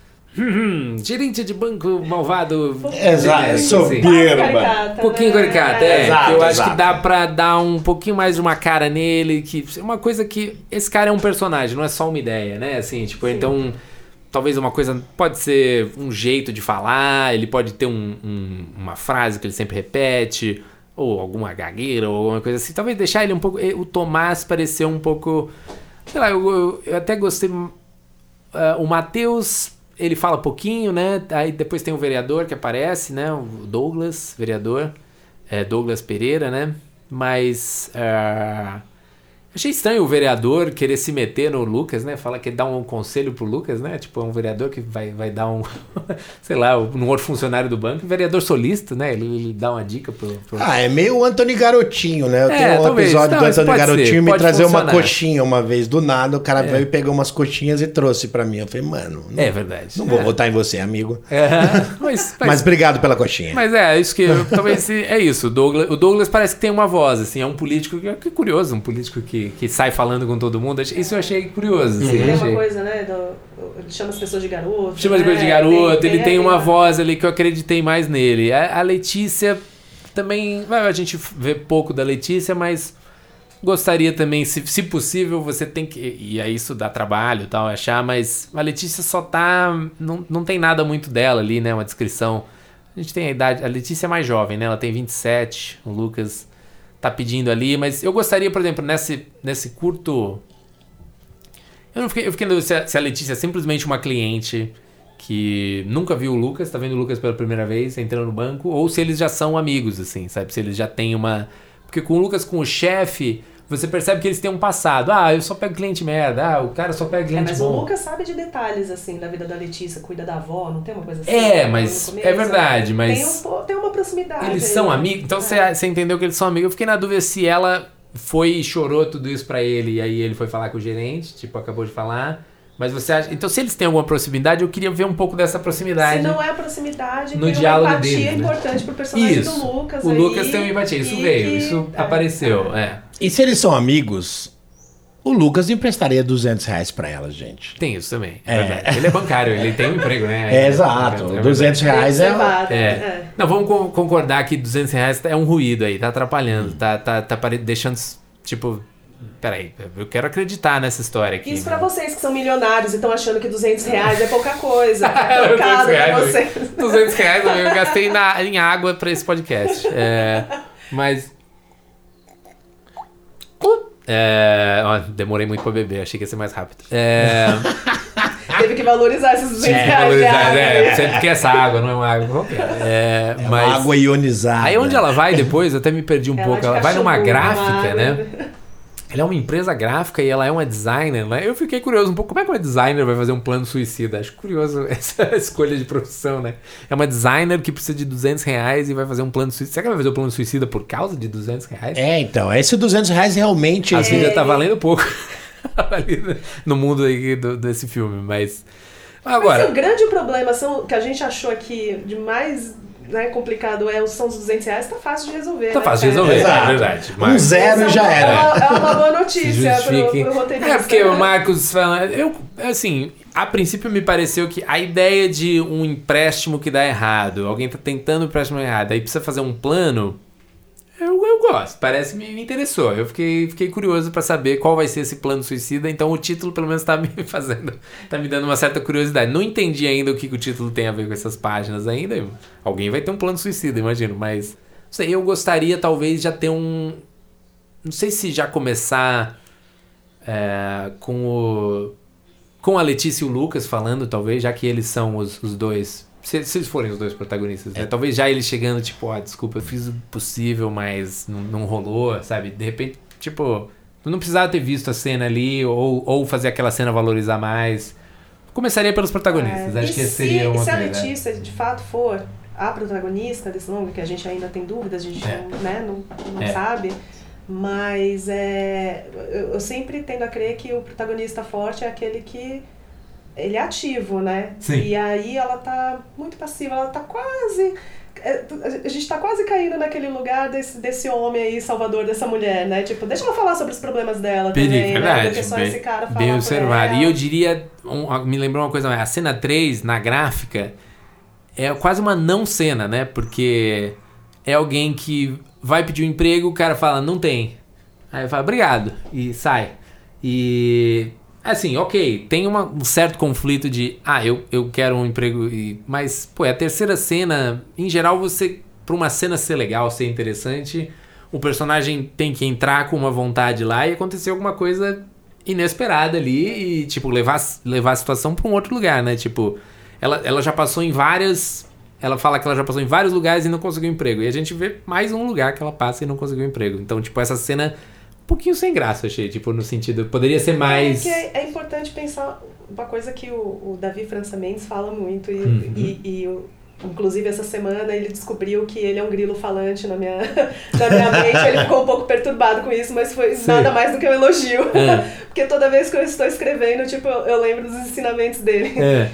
Hum, gerente de banco malvado. Exato, soberba. Um pouquinho caricata, é. Exato, eu acho exato. que dá pra dar um pouquinho mais de uma cara nele, que uma coisa que... Esse cara é um personagem, não é só uma ideia, né? Assim, tipo, Sim. então... Talvez uma coisa, pode ser um jeito de falar, ele pode ter um, um, uma frase que ele sempre repete, ou alguma gagueira, ou alguma coisa assim. Talvez deixar ele um pouco... O Tomás pareceu um pouco... Sei lá, eu, eu, eu até gostei... Uh, o Matheus, ele fala pouquinho, né? Aí depois tem o vereador que aparece, né? O Douglas, vereador. É, Douglas Pereira, né? Mas... Uh, achei estranho o vereador querer se meter no Lucas, né? Fala que dá um conselho pro Lucas, né? Tipo, é um vereador que vai, vai dar um... sei lá, um outro funcionário do banco. Vereador solista, né? Ele, ele dá uma dica pro, pro... Ah, é meio o Anthony Garotinho, né? Eu é, tenho um talvez. episódio Não, do Anthony Garotinho ser, me trazer funcionar. uma coxinha uma vez do nada. O cara é. veio e pegou umas coxinhas e trouxe pra mim. Eu falei, mano... Não, é verdade. Não vou é. votar em você, amigo. É, mas, mas, mas obrigado pela coxinha. Mas é, isso que... Talvez é isso. O Douglas, o Douglas parece que tem uma voz, assim. É um político que, que é curioso. Um político que, que sai falando com todo mundo. Isso eu achei curioso. Assim, tem achei. uma coisa, né? Do, ele chama as pessoas de garoto. Chama né? as pessoas de garoto. Tem, ele tem, tem uma tem, voz ali que eu acreditei mais nele. A, a Letícia também... A gente vê pouco da Letícia, mas gostaria também, se, se possível, você tem que... E aí isso dá trabalho e tal, achar, mas a Letícia só tá... Não, não tem nada muito dela ali, né? Uma descrição. A gente tem a idade... A Letícia é mais jovem, né? Ela tem vinte e sete. O Lucas tá pedindo ali, mas eu gostaria, por exemplo, nesse, nesse curto... Eu não fiquei, eu fiquei se a, se a Letícia é simplesmente uma cliente que nunca viu o Lucas, tá vendo o Lucas pela primeira vez, entrando no banco, ou se eles já são amigos, assim, sabe? Se eles já têm uma... Porque com o Lucas, com o chefe, você percebe que eles têm um passado. Ah, eu só pego cliente merda. Ah, o cara só pega cliente é, mas bom. Mas o Lucas sabe de detalhes, assim, da vida da Letícia, cuida da avó, não tem uma coisa assim? É, mas é verdade, mas... Tem, um, tem uma proximidade. Eles aí, são né? amigos? Então você é. você entendeu que eles são amigos. Eu fiquei na dúvida se ela... foi e chorou tudo isso pra ele, e aí ele foi falar com o gerente, tipo, acabou de falar. Mas você acha... Então, se eles têm alguma proximidade, eu queria ver um pouco dessa proximidade. Se não é proximidade, no tem diálogo uma empatia deles, né? importante pro personagem isso. do Lucas. O aí, Lucas tem uma empatia, isso veio, que... isso é, apareceu, é. é. E se eles são amigos, o Lucas emprestaria duzentos reais pra ela, gente. Tem isso também, é, é verdade. Ele é bancário, ele tem um emprego, né? É, é exato, é duzentos reais é... É. é. Não, vamos concordar que duzentos reais é um ruído aí, tá atrapalhando, hum. tá, tá, tá deixando, tipo... Peraí, eu quero acreditar nessa história aqui. Isso pra vocês que são milionários e estão achando que duzentos reais é pouca coisa. É trocado pra vocês. duzentos reais eu gastei na, em água pra esse podcast. É, mas... É, ó, demorei muito pra beber, achei que ia ser mais rápido. É... Teve que valorizar esses duzentos é, reais. Valorizar, é, sempre que essa água, não é uma água qualquer. É, é mas... uma água ionizada. Aí onde ela vai depois, eu até me perdi um ela pouco. Ela vai numa gráfica, né? né? Ela é uma empresa gráfica e ela é uma designer, né? Eu fiquei curioso um pouco, como é que uma designer vai fazer um plano suicida? Acho curioso essa escolha de profissão, né? É uma designer que precisa de duzentos reais e vai fazer um plano suicida. Será que ela vai fazer um plano suicida por causa de duzentos reais? É, então, esse duzentos reais realmente... Assim é... já tá valendo pouco no mundo aí do, desse filme, mas... Agora... Mas o grande problema são, que a gente achou aqui de mais... Né, complicado é, são os duzentos reais, tá fácil de resolver. Tá né, fácil de resolver, Exato. é verdade. Um zero já é era. Uma, é uma boa notícia pro, pro roteirista. É, porque o Marcos fala... Eu, assim, a princípio me pareceu que a ideia de um empréstimo que dá errado, alguém tá tentando um empréstimo errado, aí precisa fazer um plano... Eu, eu gosto. Parece me, me interessou. Eu fiquei, fiquei curioso pra saber qual vai ser esse plano suicida. Então o título pelo menos tá me fazendo, tá me dando uma certa curiosidade. Não entendi ainda o que, que o título tem a ver com essas páginas ainda. Alguém vai ter um plano suicida, imagino. Mas não sei, eu gostaria talvez já ter um... Não sei se já começar é, com o... com a Letícia e o Lucas falando, talvez, já que eles são os, os dois... Se, se eles forem os dois protagonistas, né? É. Talvez já eles chegando, tipo, ó, oh, desculpa, eu fiz o possível, mas não, não rolou, sabe? De repente, tipo, não precisava ter visto a cena ali ou, ou fazer aquela cena valorizar mais. Começaria pelos protagonistas, é. acho e que esse seria uma coisa. E se coisa. a Letícia, de fato, for a protagonista desse longa, que a gente ainda tem dúvidas, a gente é. não, né, não, não é. sabe, mas é, eu, eu sempre tendo a crer que o protagonista forte é aquele que ele é ativo, né? Sim. E aí ela tá muito passiva, ela tá quase... A gente tá quase caindo naquele lugar desse, desse homem aí, salvador dessa mulher, né? Tipo, deixa ela falar sobre os problemas dela Perigo, também, verdade, né? Porque só bem, esse cara falar bem observado. E eu diria, um, me lembrou uma coisa mais, a cena três, na gráfica, é quase uma não cena, né? Porque é alguém que vai pedir um emprego, o cara fala, não tem. Aí fala, obrigado, e sai. E... assim, ok, tem uma, um certo conflito de, ah, eu, eu quero um emprego, e, mas, pô, é a terceira cena, em geral, você, pra uma cena ser legal, ser interessante, o personagem tem que entrar com uma vontade lá e acontecer alguma coisa inesperada ali e, tipo, levar, levar a situação pra um outro lugar, né? Tipo, ela, ela já passou em várias, ela fala que ela já passou em vários lugares e não conseguiu emprego, e a gente vê mais um lugar que ela passa e não conseguiu emprego. Então, tipo, essa cena... um pouquinho sem graça, achei, tipo, no sentido, poderia ser mais... É, que é, é importante pensar uma coisa que o, o Davi França Mendes fala muito, e, uhum. e, e o, inclusive essa semana ele descobriu que ele é um grilo falante na minha, na minha mente, ele ficou um pouco perturbado com isso, mas foi Sim. nada mais do que um elogio, é. Porque toda vez que eu estou escrevendo, tipo, eu, eu lembro dos ensinamentos dele. É.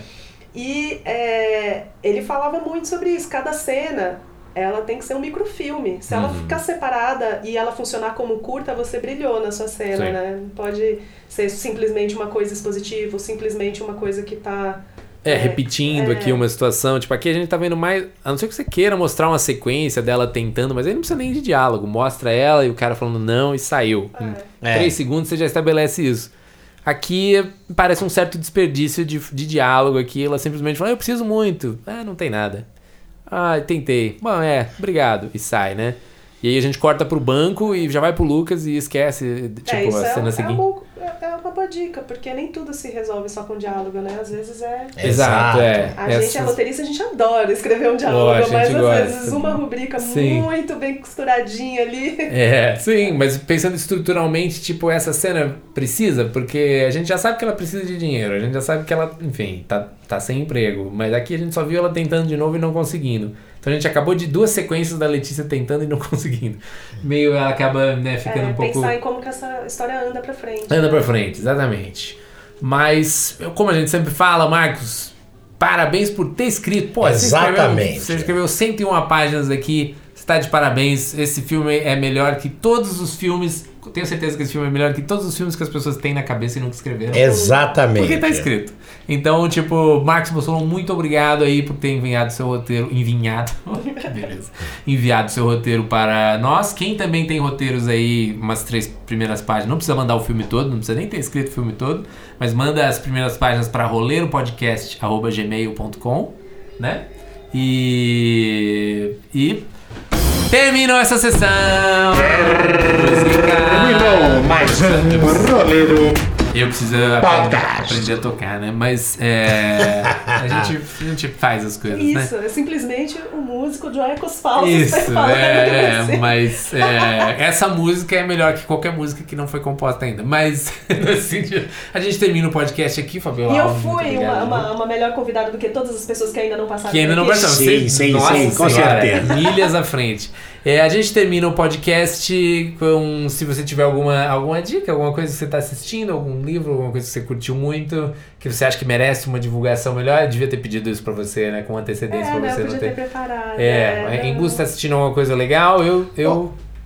E é, ele falava muito sobre isso, cada cena... ela tem que ser um microfilme. Se ela uhum. ficar separada e ela funcionar como curta, você brilhou na sua cena, Sim. né? Não pode ser simplesmente uma coisa expositiva, ou simplesmente uma coisa que tá... É, é repetindo é... aqui uma situação. Tipo, aqui a gente tá vendo mais... A não ser que você queira mostrar uma sequência dela tentando, mas aí não precisa nem de diálogo. Mostra ela e o cara falando não e saiu. É. Em é. três segundos você já estabelece isso. Aqui parece um certo desperdício de, de diálogo aqui. Ela simplesmente fala, eu preciso muito. Ah, não tem nada. Ah, tentei. Bom, é, obrigado. E sai, né? E aí a gente corta pro banco e já vai pro Lucas e esquece, tipo, é, isso a cena é, seguinte. É uma, é uma boa dica, porque nem tudo se resolve só com diálogo, né? Às vezes é... Exato, é. A Essas... gente é roteirista, a gente adora escrever um diálogo, oh, mas às gosta. vezes uma rubrica sim. muito bem costuradinha ali... É, sim, mas pensando estruturalmente, tipo, essa cena precisa, porque a gente já sabe que ela precisa de dinheiro, a gente já sabe que ela, enfim, tá, tá sem emprego, mas aqui a gente só viu ela tentando de novo e não conseguindo. Então a gente acabou de duas sequências da Letícia tentando e não conseguindo. Meio ela acaba, né, ficando é, um pouco... pensar em como que essa história anda pra frente. Anda né? pra frente, exatamente. Mas, como a gente sempre fala, Marcos, parabéns por ter escrito. Pô, exatamente. Você escreveu, você escreveu cento e uma páginas aqui, você tá de parabéns. Esse filme é melhor que todos os filmes... Tenho certeza que esse filme é melhor que todos os filmes que as pessoas têm na cabeça e nunca escreveram. Exatamente. Porque tá escrito. Então, tipo, Marcos Bossolon, muito obrigado aí por ter enviado seu roteiro. Envinhado. Que beleza. Enviado seu roteiro para nós. Quem também tem roteiros aí, umas três primeiras páginas, não precisa mandar o filme todo, não precisa nem ter escrito o filme todo, mas manda as primeiras páginas para roleiropodcast arroba gmail ponto com, né? E. E. Terminou essa sessão! Terminou mais um roleiro. Eu preciso aprender, aprender a tocar, né? Mas é, a, gente, a gente faz as coisas, Isso, né? Isso, é simplesmente um músico de ecos falsos. Isso, é, é mas é, essa música é melhor que qualquer música que não foi composta ainda. Mas assim, a gente termina o podcast aqui, Fabiola. E eu fui uma, uma, uma melhor convidada do que todas as pessoas que ainda não passaram. Que ainda não passaram. Sim, sim, Nossa, sim, com senhora, certeza. Milhas à frente. É, a gente termina o podcast com, se você tiver alguma, alguma dica, alguma coisa que você está assistindo, algum livro, alguma coisa que você curtiu muito, que você acha que merece uma divulgação melhor, eu devia ter pedido isso pra você, né, com antecedência, é, pra não, você eu não podia ter... ter preparado. É, é em busca tá assistindo alguma coisa legal, eu... eu... Ô,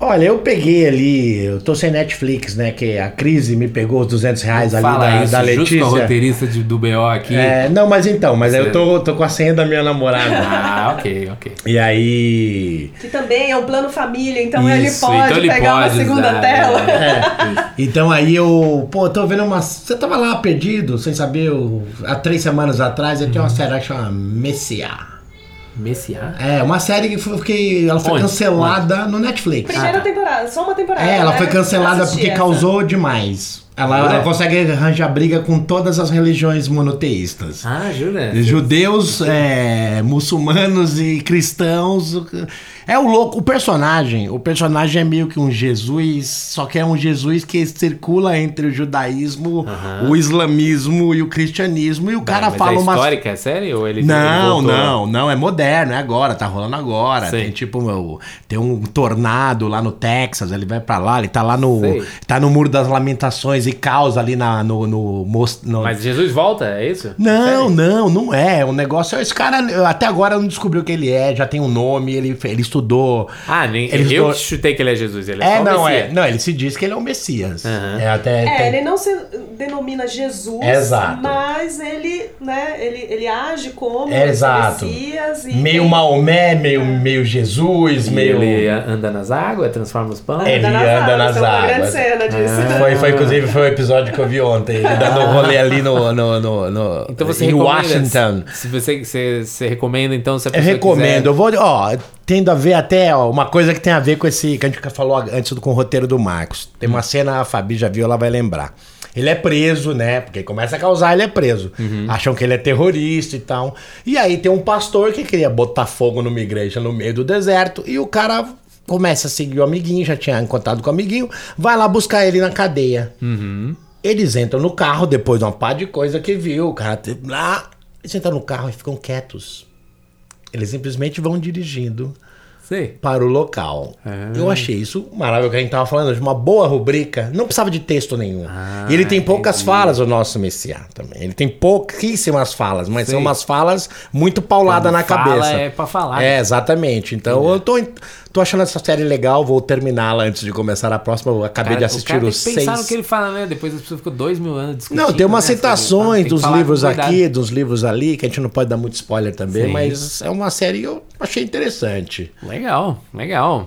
Olha, eu peguei ali, eu tô sem Netflix, né? Que a crise me pegou os duzentos reais ali Fala da, isso, da Letícia. Justo com a roteirista de, do B O aqui. É, não, mas então, mas eu tô, tô com a senha da minha namorada. Ah, ok, ok. E aí... Que também é um plano família, então ele Isso, pode então ele pegar pode uma segunda usar, tela. É. Então aí eu, pô, tô vendo uma... Você tava lá perdido, sem saber, eu, há três semanas atrás, eu tenho uma série que chama Messiah. Messiah? É, uma série que, foi, que ela foi Onde? cancelada Onde? no Netflix. Primeira Ah, tá. temporada, só uma temporada. É, ela né? foi cancelada Assisti porque essa. causou demais. Ela, Jura? ela consegue arranjar briga com todas as religiões monoteístas. Ah, jura? Judeus, é, muçulmanos e cristãos. É o louco. O personagem, o personagem é meio que um Jesus, só que é um Jesus que circula entre o judaísmo, Aham. o islamismo e o cristianismo. E o cara Mas fala é umas... histórica, é sério? Ou ele, Não, ele voltou? não, não, é moderno, é agora, tá rolando agora. Sei. Tem tipo, meu, tem um tornado lá no Texas, ele vai pra lá, ele tá lá no, Sei. tá no Muro das Lamentações e causa ali na, no, no, mos- no- Mas Jesus volta, é isso? Não, Sério? não, não é, o negócio, esse cara até agora não descobriu quem ele é, já tem um nome, ele, ele estudou. Ah, nem, Ele eu estudou- que chutei que ele é Jesus, ele é, É, só o não, Messias. é, não, ele se diz que ele é o Messias. Aham. É, até, É, tem- ele não se denomina Jesus, Exato. mas ele, né, ele, ele age como É, esse exato. Messias. E meio tem- Maomé, meio, meio Jesus, E meio... ele anda nas águas, transforma os pães. Ele anda nas tem uma grande águas. cena disso. Ah. Foi, foi, inclusive, foi o episódio que eu vi ontem. Ele dando um rolê ali no, no, no, no- Então você em recomenda, Washington. Se você, você, você recomenda, então, se a Eu pessoa recomendo. Eu quiser... vou, ó, tendo a ver até, ó, uma coisa que tem a ver com esse, que a gente falou antes do, com o roteiro do Marcos. Tem uma cena, a Fabi já viu, ela vai lembrar. Ele é preso, né? Porque começa a causar, ele é preso. Acham que ele é terrorista e tal. E aí tem um pastor que queria botar fogo numa igreja no meio do deserto. E o cara começa a seguir o amiguinho, já tinha encontrado com o amiguinho, vai lá buscar ele na cadeia. Uhum. Eles entram no carro, depois de uma pá de coisa que viu, o cara lá, eles entram no carro e ficam quietos. Eles simplesmente vão dirigindo Sei. para o local. Ah. Eu achei isso maravilhoso, que a gente tava falando de uma boa rubrica, não precisava de texto nenhum. Ah, e ele tem poucas entendi. falas, o nosso Messias também. Ele tem pouquíssimas falas, mas Sei. são umas falas muito pauladas Quando na fala, cabeça. é pra falar. É, exatamente. Então eu tô, tô achando essa série legal, vou terminá-la antes de começar a próxima. Eu acabei Cara, de o assistir cara tem os que pensar seis. no que ele fala, né? Depois as pessoas ficam dois mil anos discutindo. Não, tem umas né? citações Tem que dos falar livros com cuidado. aqui, dos livros ali, que a gente não pode dar muito spoiler também, Sim. mas é uma série que eu achei interessante. Legal, legal.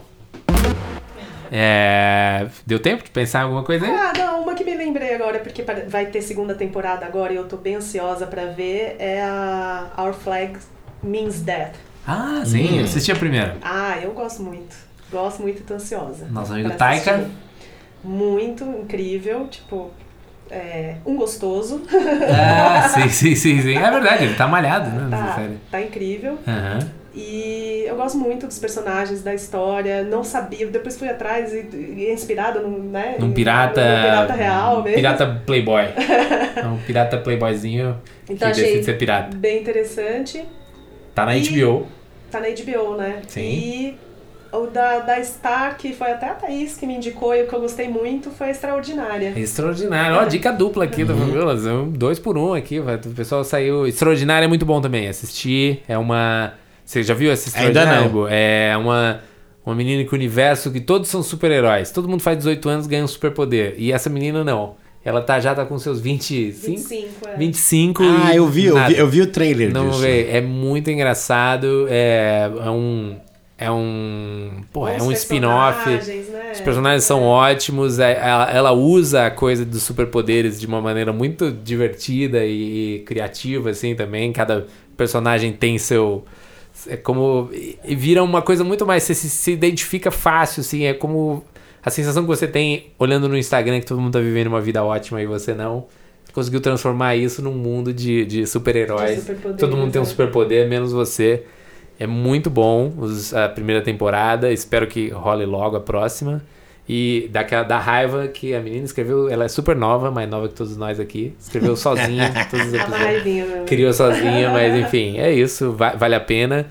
É... Deu tempo de pensar em alguma coisa aí? Ah, não, uma que me lembrei agora, porque pare- vai ter segunda temporada agora e eu tô bem ansiosa pra ver, é a Our Flag Means Death. Ah, sim, Hum. eu assisti a primeira. Ah, eu gosto muito. Gosto muito e tô ansiosa. Nosso amigo pra Taika. assistir. Muito incrível, tipo, é, um gostoso. Ah, sim, sim, sim, sim. É verdade, ele tá malhado, né? Nessa tá, série. tá incrível. Aham. E eu gosto muito dos personagens, da história. Não sabia, depois fui atrás e, e inspirada num, né, Num em- pirata. num pirata real mesmo. Pirata playboy. É um pirata playboyzinho Então que achei decide ser pirata. bem interessante. Tá na E- H B O. Tá na H B O, né? Sim. E o da, da Star, que foi até a Thaís que me indicou e o que eu gostei muito, foi Extraordinária. Extraordinário. Ó, dica dupla aqui do Fabulas. Um dois por um aqui. vai. O pessoal saiu. Extraordinário é muito bom também. Assisti. É uma. Você já viu essa Ainda Extraordinária? não. Bu? É uma. Uma menina com o universo que todos são super-heróis. Todo mundo faz dezoito anos e ganha um superpoder. E essa menina não. Ela tá, já tá com seus vinte e cinco. vinte e cinco, é. vinte e cinco Ah, e eu vi, eu nada. vi, eu vi o trailer Não disso. vê, é muito engraçado, é, é um é um, pô, é Bons um spin-off. personagens, né? Os personagens são ótimos, é, ela, ela usa a coisa dos superpoderes de uma maneira muito divertida e, e criativa assim também. Cada personagem tem seu é como e, e vira uma coisa muito mais, você se, se identifica fácil assim, é como a sensação que você tem olhando no Instagram que todo mundo tá vivendo uma vida ótima e você não. Conseguiu transformar isso num mundo de, de super-heróis. De superpoderes, Todo mundo tem um é. superpoder, menos você. É muito bom os- a primeira temporada. Espero que role logo a próxima. E daquela, da raiva que a menina escreveu. Ela é super nova, mais nova que todos nós aqui. Escreveu sozinha todos os É uma episódios. raivinha mesmo. Criou sozinha, mas enfim, é isso. va- vale a pena.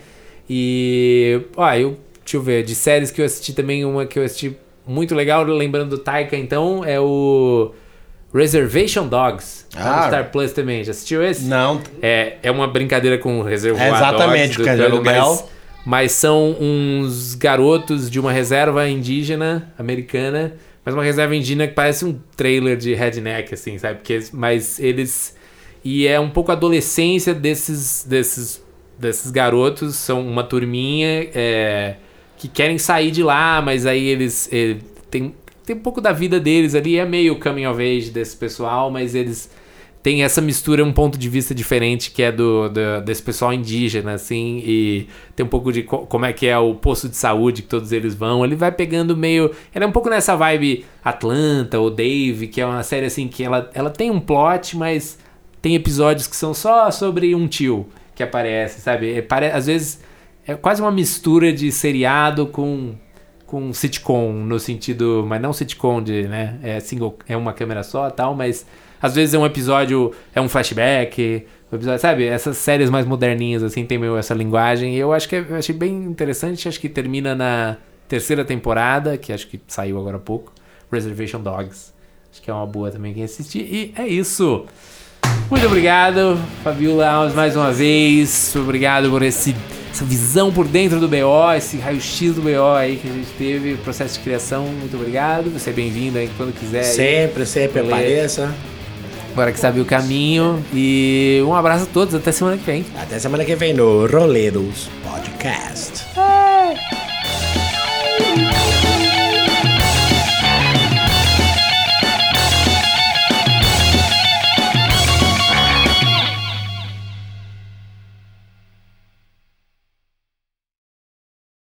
E. Ó, eu. Deixa eu ver. De séries que eu assisti também, uma que eu assisti muito legal, lembrando do Taika, então, é o Reservation Dogs. Tá Ah. no Star Plus também. Já assistiu esse? Não, É, é uma brincadeira com o Reservoir É exatamente Dogs, o que é de aluguel. mas, mas são uns garotos de uma reserva indígena americana, mas uma reserva indígena que parece um trailer de redneck, assim, sabe? Porque, mas eles... E é um pouco a adolescência desses, desses, desses garotos, são uma turminha é, que querem sair de lá, mas aí eles... eles tem, tem um pouco da vida deles ali, é meio coming of age desse pessoal, mas eles... Tem essa mistura, um ponto de vista diferente que é do, do desse pessoal indígena, assim, e tem um pouco de co- como é que é o posto de saúde que todos eles vão. Ele vai pegando meio... Ele é um pouco nessa vibe Atlanta ou Dave, que é uma série, assim, que ela, ela tem um plot, mas tem episódios que são só sobre um tio que aparece, sabe? É, pare, às vezes é quase uma mistura de seriado com, com sitcom, no sentido... Mas não sitcom de, né? É, single, é uma câmera só e tal, mas... Às vezes é um episódio, é um flashback, um episódio, sabe? Essas séries mais moderninhas, assim, tem meio essa linguagem. E eu acho que é, eu achei bem interessante. Acho que termina na terceira temporada, que acho que saiu agora há pouco. Reservation Dogs. Acho que é uma boa também quem assistir. E é isso. Muito obrigado, Fabiola Alves, mais uma vez. Obrigado por esse, essa visão por dentro do B O, esse raio-x do B O aí que a gente teve, processo de criação. Muito obrigado. Você é bem-vindo aí quando quiser. Sempre, aí, sempre apareça. Agora que sabe o caminho. E um abraço a todos. Até semana que vem. Até semana que vem no Roleiros Podcast.